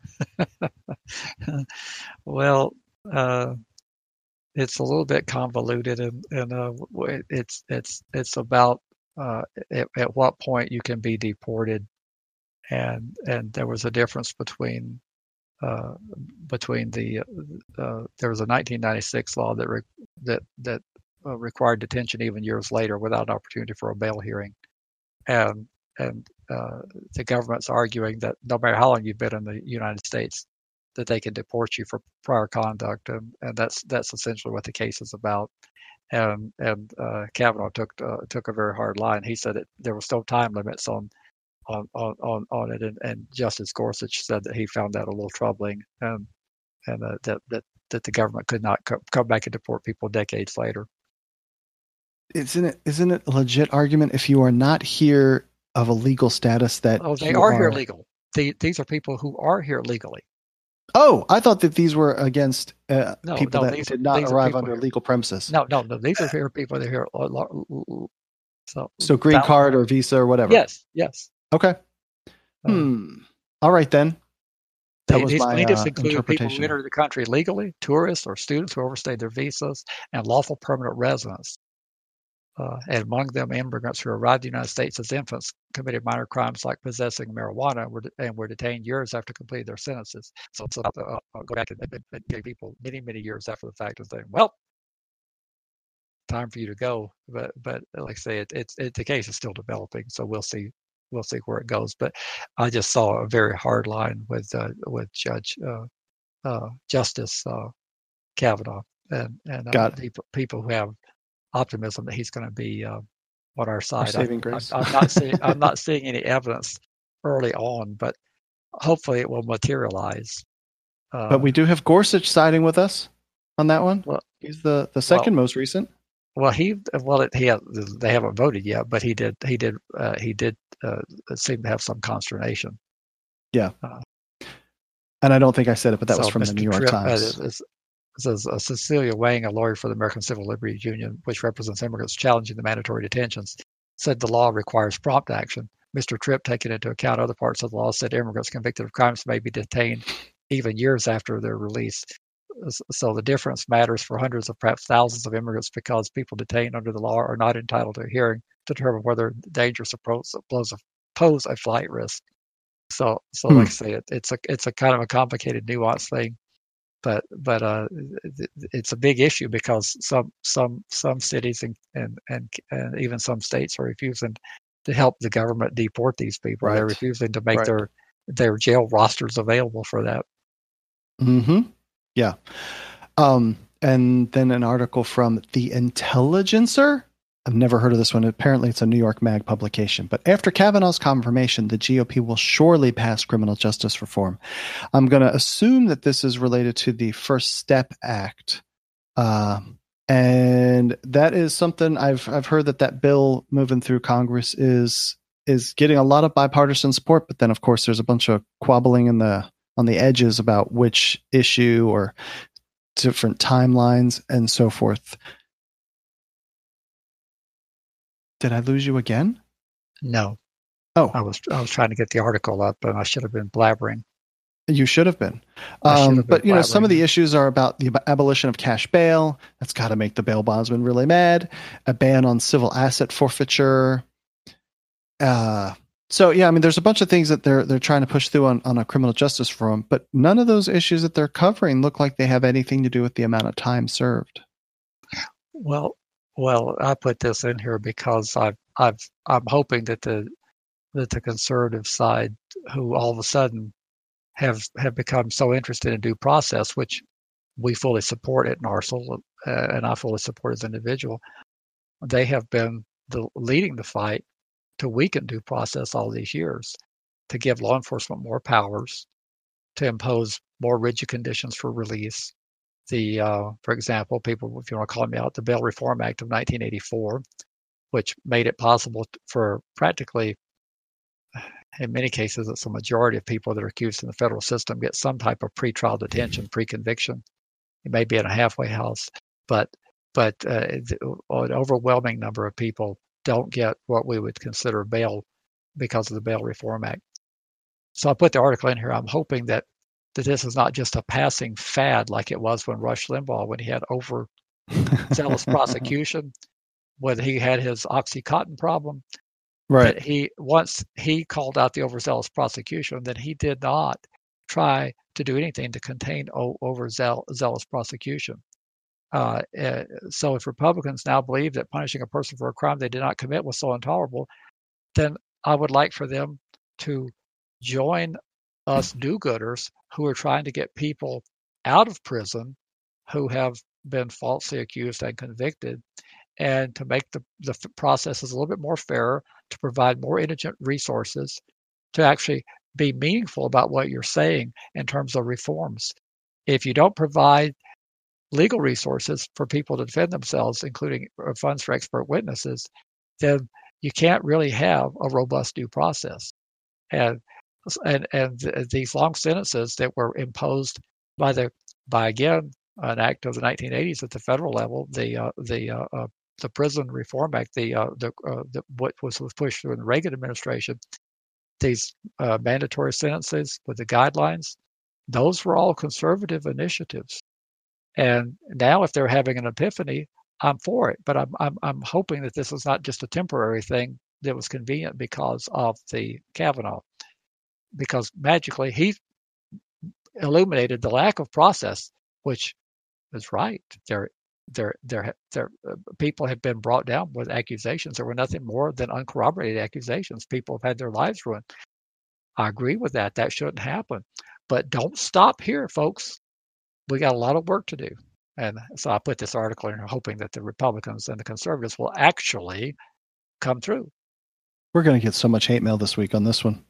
B: Well, uh, it's a little bit convoluted, and, and uh, it's it's it's about uh, at, at what point you can be deported. And and there was a difference between uh, between the uh, there was a nineteen ninety-six law that re- that that uh, required detention even years later without an opportunity for a bail hearing, and and uh, the government's arguing that no matter how long you've been in the United States, that they can deport you for prior conduct, and, and that's that's essentially what the case is about. And and uh, Kavanaugh took uh, took a very hard line. He said that there was no time limits on. On, on, on it, and, and Justice Gorsuch said that he found that a little troubling, and and uh, that that that the government could not co- come back and deport people decades later.
A: Isn't it isn't it a legit argument if you are not here of a legal status that
B: oh they are, are here legal? The, these are people who are here legally.
A: Oh, I thought that these were against uh,
B: no,
A: people
B: no,
A: that
B: these,
A: did not
B: these
A: arrive under
B: here.
A: legal premises.
B: No, no, no. These are here people that are here. So
A: so green card or visa or whatever.
B: Yes, yes.
A: Okay. Hmm. All right then. That
B: they,
A: was
B: these
A: my
B: plaintiffs
A: uh,
B: include people who enter the country legally, tourists or students who overstayed their visas, and lawful permanent residents. Uh, and among them, immigrants who arrived in the United States as infants, committed minor crimes like possessing marijuana, and were, de- and were detained years after completing their sentences. So it's about to uh, go back and, and, and give people many, many years after the fact and say, well, time for you to go. But, but like I say, it, it's it, the case is still developing, so we'll see. We'll see where it goes. But I just saw a very hard line with uh, with Judge uh, uh, Justice uh, Kavanaugh, and and uh, people, people who have optimism that he's going to be uh, on our side.
A: Our saving
B: I,
A: grace.
B: I, I'm not seeing I'm not seeing any evidence early on, but hopefully it will materialize. Uh,
A: but we do have Gorsuch siding with us on that one.
B: Well,
A: he's the the second
B: well,
A: most recent.
B: Well, he well it, he has, they haven't voted yet, but he did he did uh, he did uh, seem to have some consternation.
A: Yeah,
B: uh,
A: and I don't think I said it, but that
B: so
A: was from
B: Mister
A: the New York
B: Tripp,
A: Times.
B: Uh, it says uh, Cecilia Wang, a lawyer for the American Civil Liberties Union, which represents immigrants challenging the mandatory detentions, said the law requires prompt action. Mister Tripp, taking into account other parts of the law, said immigrants convicted of crimes may be detained even years after their release. So the difference matters for hundreds of perhaps thousands of immigrants because people detained under the law are not entitled to a hearing to determine whether dangerous pose pose a flight risk. So, so hmm. like I say, it, it's a it's a kind of a complicated, nuanced thing, but but uh, it's a big issue because some some some cities and and and, and even some states are refusing to help the government deport these people.
A: Right.
B: They're refusing to make
A: right.
B: their their jail rosters available for that.
A: Mm-hmm. Yeah. Um, and then an article from The Intelligencer. I've never heard of this one. Apparently it's a New York Mag publication. But after Kavanaugh's confirmation, the G O P will surely pass criminal justice reform. I'm going to assume that this is related to the First Step Act. Uh, and that is something I've I've heard that that bill moving through Congress is is getting a lot of bipartisan support. But then, of course, there's a bunch of quabbling in the on the edges about which issue or different timelines and so forth. Did I lose you again?
B: No.
A: Oh,
B: I was I was trying to get the article up, and I should have been blabbering.
A: You should have been. Um, have been but you know, some of the issues are about the abolition of cash bail. That's got to make the bail bondsman really mad. A ban on civil asset forfeiture. Uh, so yeah, I mean, there's a bunch of things that they're they're trying to push through on, on a criminal justice reform, but none of those issues that they're covering look like they have anything to do with the amount of time served.
B: Well, well, I put this in here because I've I've I'm hoping that the that the conservative side, who all of a sudden have have become so interested in due process, which we fully support at NARSL, uh, and I fully support as an individual, they have been the, leading the fight to weaken due process all these years, to give law enforcement more powers, to impose more rigid conditions for release. The, uh, for example, people, if you want to call me out, the Bail Reform Act of nineteen eighty-four, which made it possible for practically, in many cases, it's a majority of people that are accused in the federal system get some type of pretrial detention, pre-conviction. It may be in a halfway house, but but uh, an overwhelming number of people don't get what we would consider bail because of the Bail Reform Act. So I put the article in here. I'm hoping that, that this is not just a passing fad like it was when Rush Limbaugh, when he had overzealous prosecution, when he had his OxyContin problem.
A: Right.
B: That he, once he called out the overzealous prosecution, that he did not try to do anything to contain o- overzealous prosecution. Uh, uh, so if Republicans now believe that punishing a person for a crime they did not commit was so intolerable, then I would like for them to join us do-gooders who are trying to get people out of prison who have been falsely accused and convicted, and to make the, the processes a little bit more fair, to provide more indigent resources, to actually be meaningful about what you're saying in terms of reforms. If you don't provide legal resources for people to defend themselves, including funds for expert witnesses, then you can't really have a robust due process. And and and th- these long sentences that were imposed by the by again an act of the nineteen eighties at the federal level, the uh, the uh, uh, the Prison Reform Act, the uh, the, uh, the what was pushed through in the Reagan administration, these uh, mandatory sentences with the guidelines, those were all conservative initiatives. And now, if they're having an epiphany, I'm for it. But I'm I'm I'm hoping that this is not just a temporary thing that was convenient because of the Kavanaugh, because magically he illuminated the lack of process, which is right. There, there, there, there. Uh, people have been brought down with accusations that were nothing more than uncorroborated accusations. People have had their lives ruined. I agree with that. That shouldn't happen. But don't stop here, folks. We got a lot of work to do. And so I put this article in hoping that the Republicans and the conservatives will actually come through.
A: We're going to get so much hate mail this week on this one.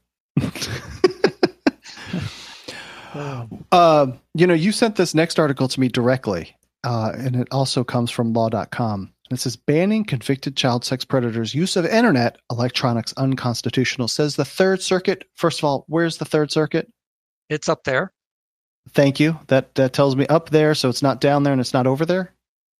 A: uh, you know, you sent this next article to me directly, uh, and it also comes from law dot com. And it says, banning convicted child sex predators' use of internet electronics unconstitutional, says the Third Circuit. First of all, where's the Third Circuit?
B: It's up there.
A: Thank you. That that tells me up there, so it's not down there and it's not over there.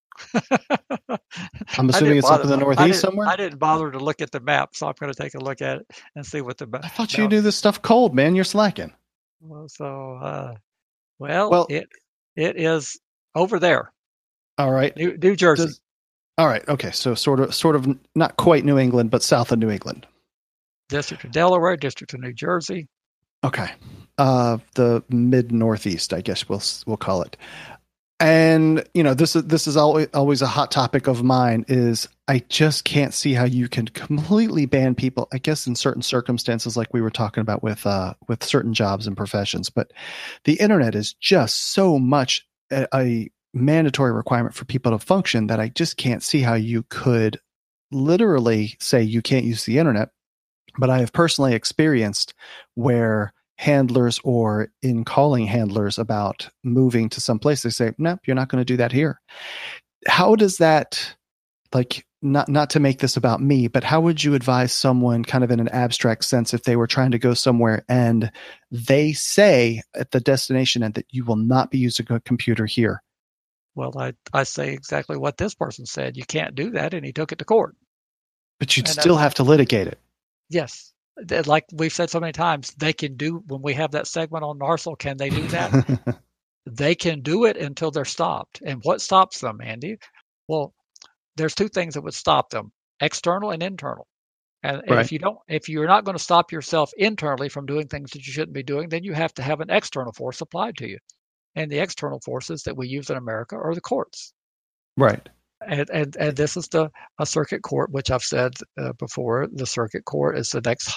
A: I'm assuming it's up in the Northeast somewhere.
B: I didn't bother to look at the map, so I'm going to take a look at it and see what the map.
A: I thought you knew this stuff cold, man. You're slacking.
B: Well, so, uh, well,
A: well,
B: it it is over there.
A: All right,
B: New, New Jersey.
A: Does, all right, okay. So sort of, sort of, not quite New England, but south of New England.
B: District of Delaware, District of New Jersey.
A: Okay. Uh, the mid Northeast, I guess we'll we'll call it. And you know, this is this is always always a hot topic of mine. Is I just can't see how you can completely ban people. I guess in certain circumstances, like we were talking about with uh, with certain jobs and professions, but the internet is just so much a, a mandatory requirement for people to function that I just can't see how you could literally say you can't use the internet. But I have personally experienced where handlers, or in calling handlers about moving to some place, they say, nope, you're not going to do that here. How does that, like, not, not to make this about me, but how would you advise someone kind of in an abstract sense if they were trying to go somewhere and they say at the destination and that you will not be using a computer here?
B: Well, I, I say exactly what this person said. You can't do that. And he took it to court.
A: But you'd
B: and
A: still have to litigate it.
B: Yes. Like we've said so many times, they can do, when we have that segment on NARSL, can they do that? They can do it until they're stopped. And what stops them, Andy? Well, there's two things that would stop them, external and internal. And, and
A: right.
B: if you don't, if you're not going to stop yourself internally from doing things that you shouldn't be doing, then you have to have an external force applied to you. And the external forces that we use in America are the courts.
A: Right.
B: And, and and this is the a circuit court, which I've said uh, before. The circuit court is the next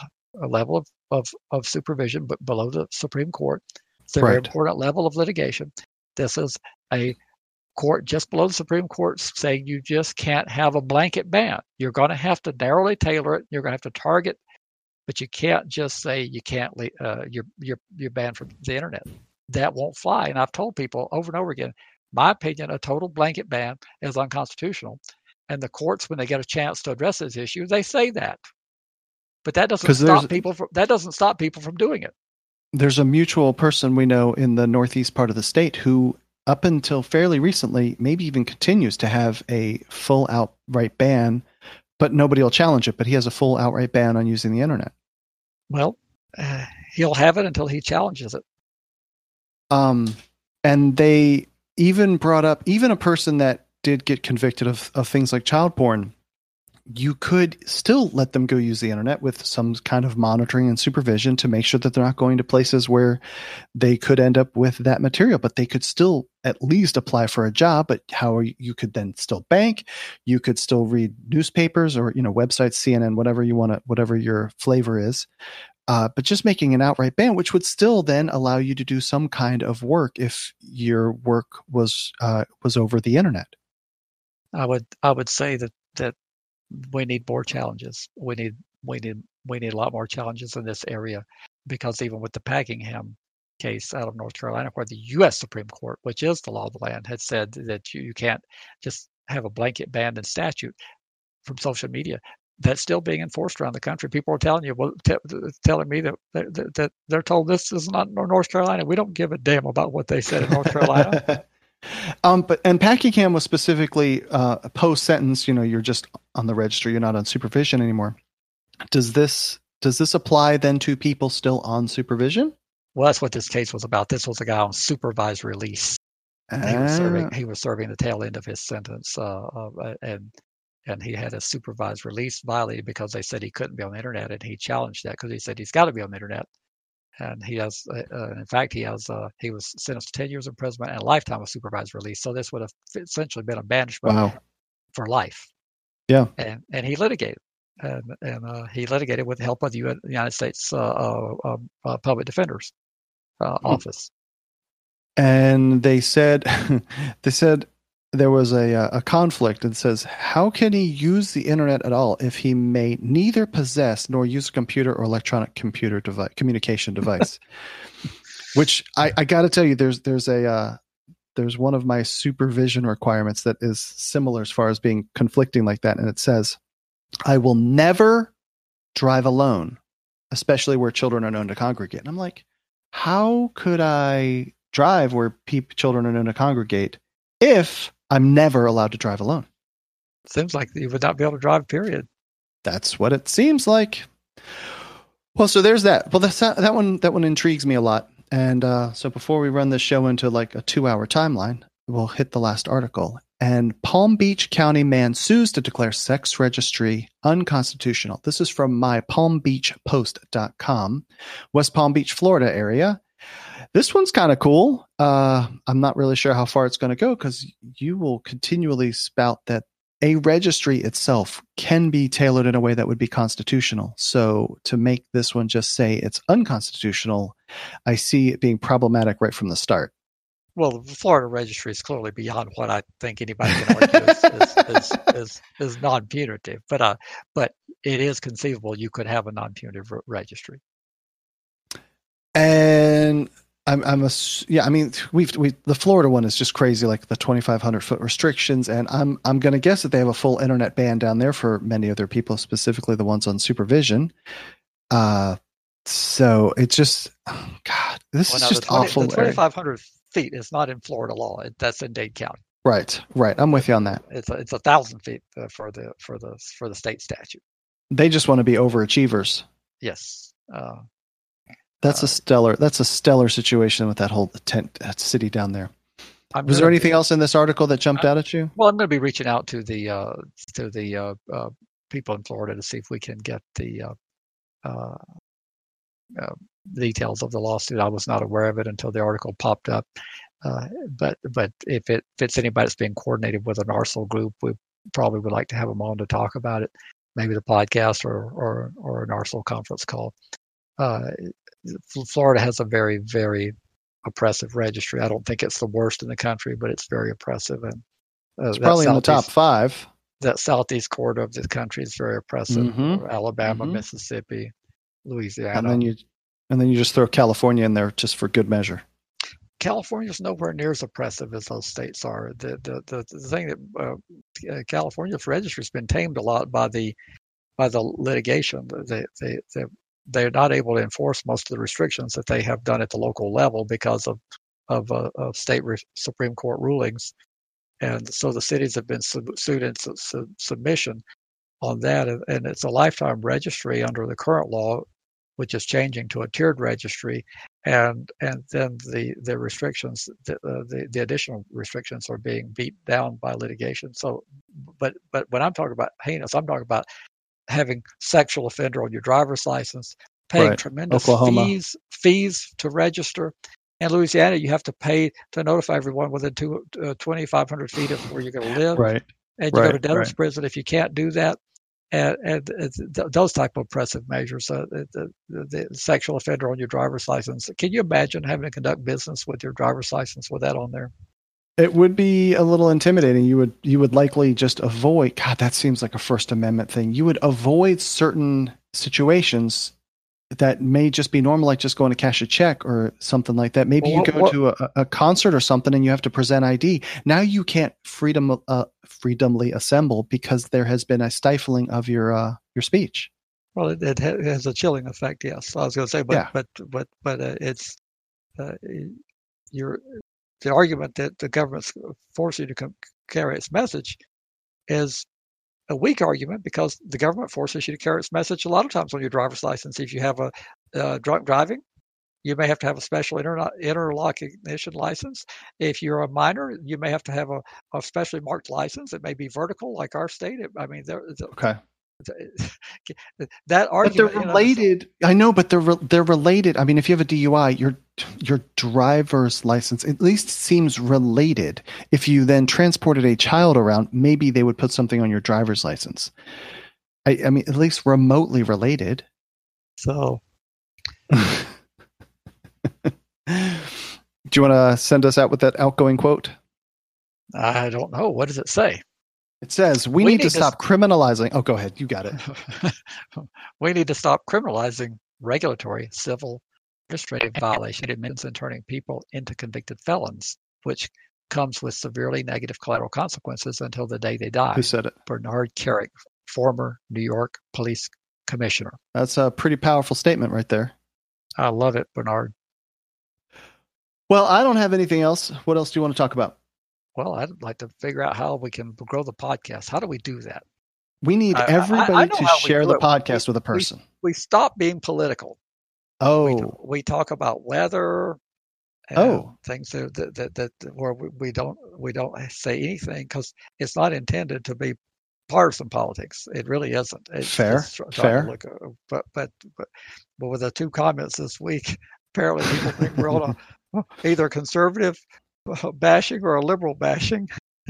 B: a level of, of, of supervision, but below the Supreme Court. It's a very
A: Right.
B: important level of litigation. This is a court just below the Supreme Court saying you just can't have a blanket ban. You're going to have to narrowly tailor it. You're going to have to target, but you can't just say you can't. Uh, you're you're you're banned from the internet. That won't fly. And I've told people over and over again, my opinion, a total blanket ban is unconstitutional. And the courts, when they get a chance to address this issue, they say that. But that doesn't stop people from that doesn't stop people from doing it.
A: There's a mutual person we know in the northeast part of the state who, up until fairly recently, maybe even continues to have a full outright ban, but nobody will challenge it. But he has a full outright ban on using the internet.
B: Well, uh, he'll have it until he challenges it.
A: Um, and they even brought up even a person that did get convicted of, of things like child porn. You could still let them go use the internet with some kind of monitoring and supervision to make sure that they're not going to places where they could end up with that material, but they could still at least apply for a job. But how are you, you could then still bank, you could still read newspapers or, you know, websites, C N N, whatever you want to, whatever your flavor is. Uh, but just making an outright ban, which would still then allow you to do some kind of work if your work was, uh, was over the internet.
B: I would, I would say that, that, we need more challenges. We need we need we need a lot more challenges in this area, because even with the Packingham case out of North Carolina, where the U S Supreme Court, which is the law of the land, had said that you, you can't just have a blanket ban in statute from social media, that's still being enforced around the country. People are telling you, well, t- telling me that, that that they're told this is not North Carolina. We don't give a damn about what they said in North Carolina.
A: Um, but and Packingham was specifically uh, post sentence. You know, you're just on the registry. You're not on supervision anymore. Does this does this apply then to people still on supervision?
B: Well, that's what this case was about. This was a guy on supervised release. Uh, he was serving. He was serving the tail end of his sentence, uh, uh, and and he had a supervised release violated because they said he couldn't be on the internet, and he challenged that because he said he's got to be on the internet. And he has, uh, in fact, he has, uh, he was sentenced to ten years imprisonment and a lifetime of supervised release. So this would have essentially been a banishment
A: wow.
B: for life.
A: Yeah.
B: And and he litigated, and and uh, he litigated with the help of the United States uh, uh, uh, Public Defender's uh, hmm. office.
A: And they said, they said there was a a conflict. It says, how can he use the internet at all if he may neither possess nor use a computer or electronic computer device, communication device? Which I, I got to tell you, there's there's a uh, there's one of my supervision requirements that is similar as far as being conflicting like that, and it says, I will never drive alone, especially where children are known to congregate. And I'm like, how could I drive where people, children are known to congregate if I'm never allowed to drive alone?
B: Seems like you would not be able to drive, period.
A: That's what it seems like. Well, so there's that. Well, that's, that one that one intrigues me a lot. And uh, so before we run this show into like a two-hour timeline, we'll hit the last article. And Palm Beach County man sues to declare sex registry unconstitutional. This is from my palm beach post dot com, West Palm Beach, Florida area. This one's kind of cool. Uh, I'm not really sure how far it's going to go because you will continually spout that a registry itself can be tailored in a way that would be constitutional. So to make this one just say it's unconstitutional, I see it being problematic right from the start.
B: Well, the Florida registry is clearly beyond what I think anybody can argue is, is, is, is, is non-punitive. But uh, but it is conceivable you could have a non-punitive re- registry.
A: And I'm, I'm a, yeah, I mean, we've, we, the Florida one is just crazy, like the twenty-five hundred foot restrictions. And I'm, I'm going to guess that they have a full internet ban down there for many of their people, specifically the ones on supervision. Uh, so it's just, oh God, this well, is no, just the twenty, awful.
B: The twenty-five hundred feet is not in Florida law. It, that's in Dade County.
A: Right. Right. I'm with you on that.
B: It's a, it's a thousand feet uh, for the, for the, for the state statute.
A: They just want to be overachievers.
B: Yes. Uh,
A: That's a stellar. That's a stellar situation with that whole tent that city down there.
B: I'm
A: Was there anything be, else in this article that jumped
B: I,
A: out at you?
B: Well, I'm going to be reaching out to the uh, to the uh, uh, people in Florida to see if we can get the uh, uh, uh, details of the lawsuit. I was not aware of it until the article popped up. Uh, but but if it if it's anybody that's being coordinated with an Arsenal group, we probably would like to have them on to talk about it. maybe the podcast or or, or an R S O conference call. Uh, Florida has a very, very oppressive registry. I don't think it's the worst in the country, but it's very oppressive. And uh,
A: it's probably in the top five.
B: That southeast corridor of the country is very oppressive.
A: Mm-hmm.
B: Alabama,
A: mm-hmm.
B: Mississippi, Louisiana.
A: And then you and then you just throw California in there just for good measure.
B: California's nowhere near as oppressive as those states are. The the the, the thing that uh, California's registry has been tamed a lot by the by the litigation. They they they they're not able to enforce most of the restrictions that they have done at the local level because of of, uh, of state re- Supreme Court rulings, and so the cities have been sub- sued in su- su- submission on that, and, and it's a lifetime registry under the current law, which is changing to a tiered registry, and and then the the restrictions, the uh, the, the additional restrictions are being beat down by litigation. So, but but when I'm talking about heinous, I'm talking about having sexual offender on your driver's license, paying
A: right.
B: tremendous
A: Oklahoma.
B: fees fees to register. In Louisiana, you have to pay to notify everyone within two, uh, twenty-five hundred feet of where you're going to live.
A: Right.
B: And you
A: right.
B: go to debtor's
A: right.
B: prison if you can't do that. And, and, and th- those type of oppressive measures, uh, the, the, the sexual offender on your driver's license. Can you imagine having to conduct business with your driver's license with that on there?
A: It would be a little intimidating. You would you would likely just avoid. God, that seems like a First Amendment thing. You would avoid certain situations that may just be normal, like just going to cash a check or something like that. Maybe well, you go what, to a, a concert or something and you have to present I D. Now you can't freedom uh, freedomly assemble because there has been a stifling of your uh, your speech.
B: Well, it, it has a chilling effect. Yes, I was going to say, but yeah. but but but uh, it's uh, you're. The argument that the government's forcing you to com- carry its message is a weak argument because the government forces you to carry its message a lot of times on your driver's license. If you have a uh, drunk driving, you may have to have a special inter- interlock ignition license. If you're a minor, you may have to have a, a specially marked license. It may be vertical, like our state. It, I mean, there. The,
A: okay.
B: That argument,
A: but they're related. You know, I know, but they're re- they're related. I mean, if you have a D U I, your your driver's license at least seems related. If you then transported a child around, maybe they would put something on your driver's license. I, I mean, at least remotely related.
B: So,
A: do you want to send us out with that outgoing quote?
B: I don't know. What does it say?
A: It says, we, we need, need to stop to... criminalizing. Oh, go ahead. You got it.
B: We need to stop criminalizing regulatory, civil, administrative violation admissions and turning people into convicted felons, which comes with severely negative collateral consequences until the day they die.
A: Who said it?
B: Bernard Kerik, former New York police commissioner.
A: That's a pretty powerful statement right there.
B: I love it, Bernard.
A: Well, I don't have anything else. What else do you want to talk about?
B: Well, I'd like to figure out how we can grow the podcast. How do we do that?
A: We need I, everybody I, I to share the podcast we, with a person.
B: We, we stop being political.
A: Oh.
B: We, we talk about weather. And
A: oh.
B: Things that, that, that, that where we, we don't we don't say anything because it's not intended to be partisan politics. It really isn't. It's
A: fair. Fair.
B: Look, but, but but but with the two comments this week, apparently people think we're on a either conservative bashing or a liberal bashing.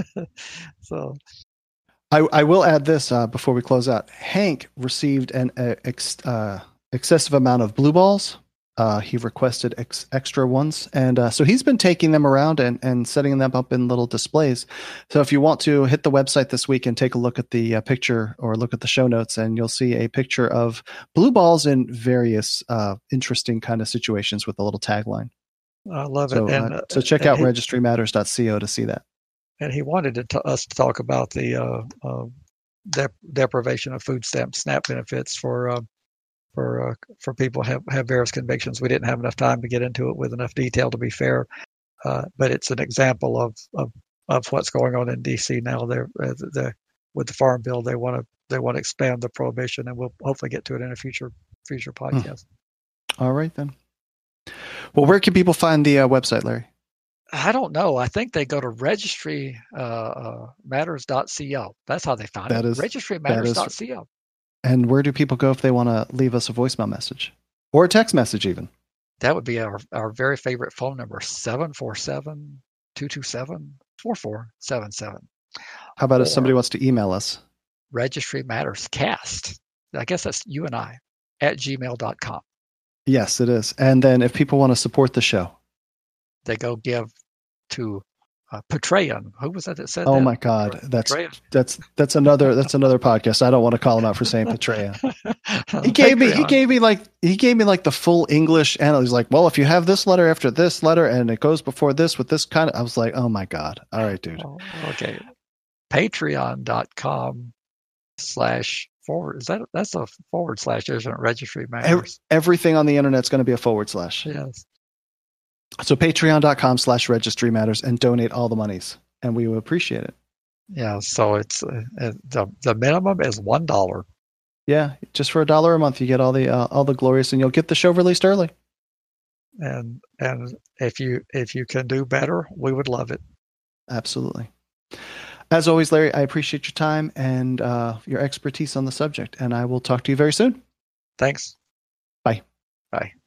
B: So
A: I, I will add this uh, before we close out. Hank received an uh, ex, uh, excessive amount of blue balls. Uh, he requested ex, extra ones. And uh, so he's been taking them around and, and setting them up in little displays. So if you want to hit the website this week and take a look at the uh, picture or look at the show notes, and you'll see a picture of blue balls in various uh, interesting kind of situations with a little tagline.
B: I love
A: so,
B: it. And,
A: uh, so check out registry matters dot co to see that.
B: And he wanted to t- us to talk about the uh, uh, dep- deprivation of food stamp SNAP benefits for uh, for uh, for people who have, have various convictions. We didn't have enough time to get into it with enough detail to be fair, uh, but it's an example of, of, of what's going on in D C now. They're, uh, they're, with the Farm Bill, they want to they want to expand the prohibition, and we'll hopefully get to it in a future future podcast.
A: Hmm. All right then. Well, where can people find the uh, website, Larry?
B: I don't know. I think they go to registry matters dot co. That's how they found
A: that
B: it.
A: Is,
B: registry matters dot co.
A: And where do people go if they want to leave us a voicemail message or a text message even?
B: That would be our, our very favorite phone number, seven four seven, two two seven, four four seven seven.
A: How about or, if somebody wants to email us?
B: Registry Matters Cast. I guess that's you and I at gmail dot com.
A: Yes, it is. And then if people want to support the show,
B: they go give to uh, Patreon. Who was that that said
A: oh
B: that?
A: my God, that's
B: Patreon.
A: that's that's another that's another podcast. I don't want to call him out for saying Patreon. He gave me he gave me like he gave me like the full English, and he's like, well, if you have this letter after this letter and it goes before this with this kind of, I was like, oh my God. All right, dude.
B: Oh, okay. Patreon dot com slash forward. Is that that's a forward slash, isn't it? Registry Matters.
A: Every, everything on the internet's going to be a forward slash.
B: Yes.
A: So patreon dot com slash registry matters and donate all the monies, and we will appreciate it.
B: Yeah. So it's uh, the the minimum is one dollar.
A: Yeah, just for a dollar a month, you get all the uh, all the glorious, and you'll get the show released early.
B: And and if you if you can do better, we would love it.
A: Absolutely. As always, Larry, I appreciate your time and uh, your expertise on the subject, and I will talk to you very soon.
B: Thanks.
A: Bye.
B: Bye.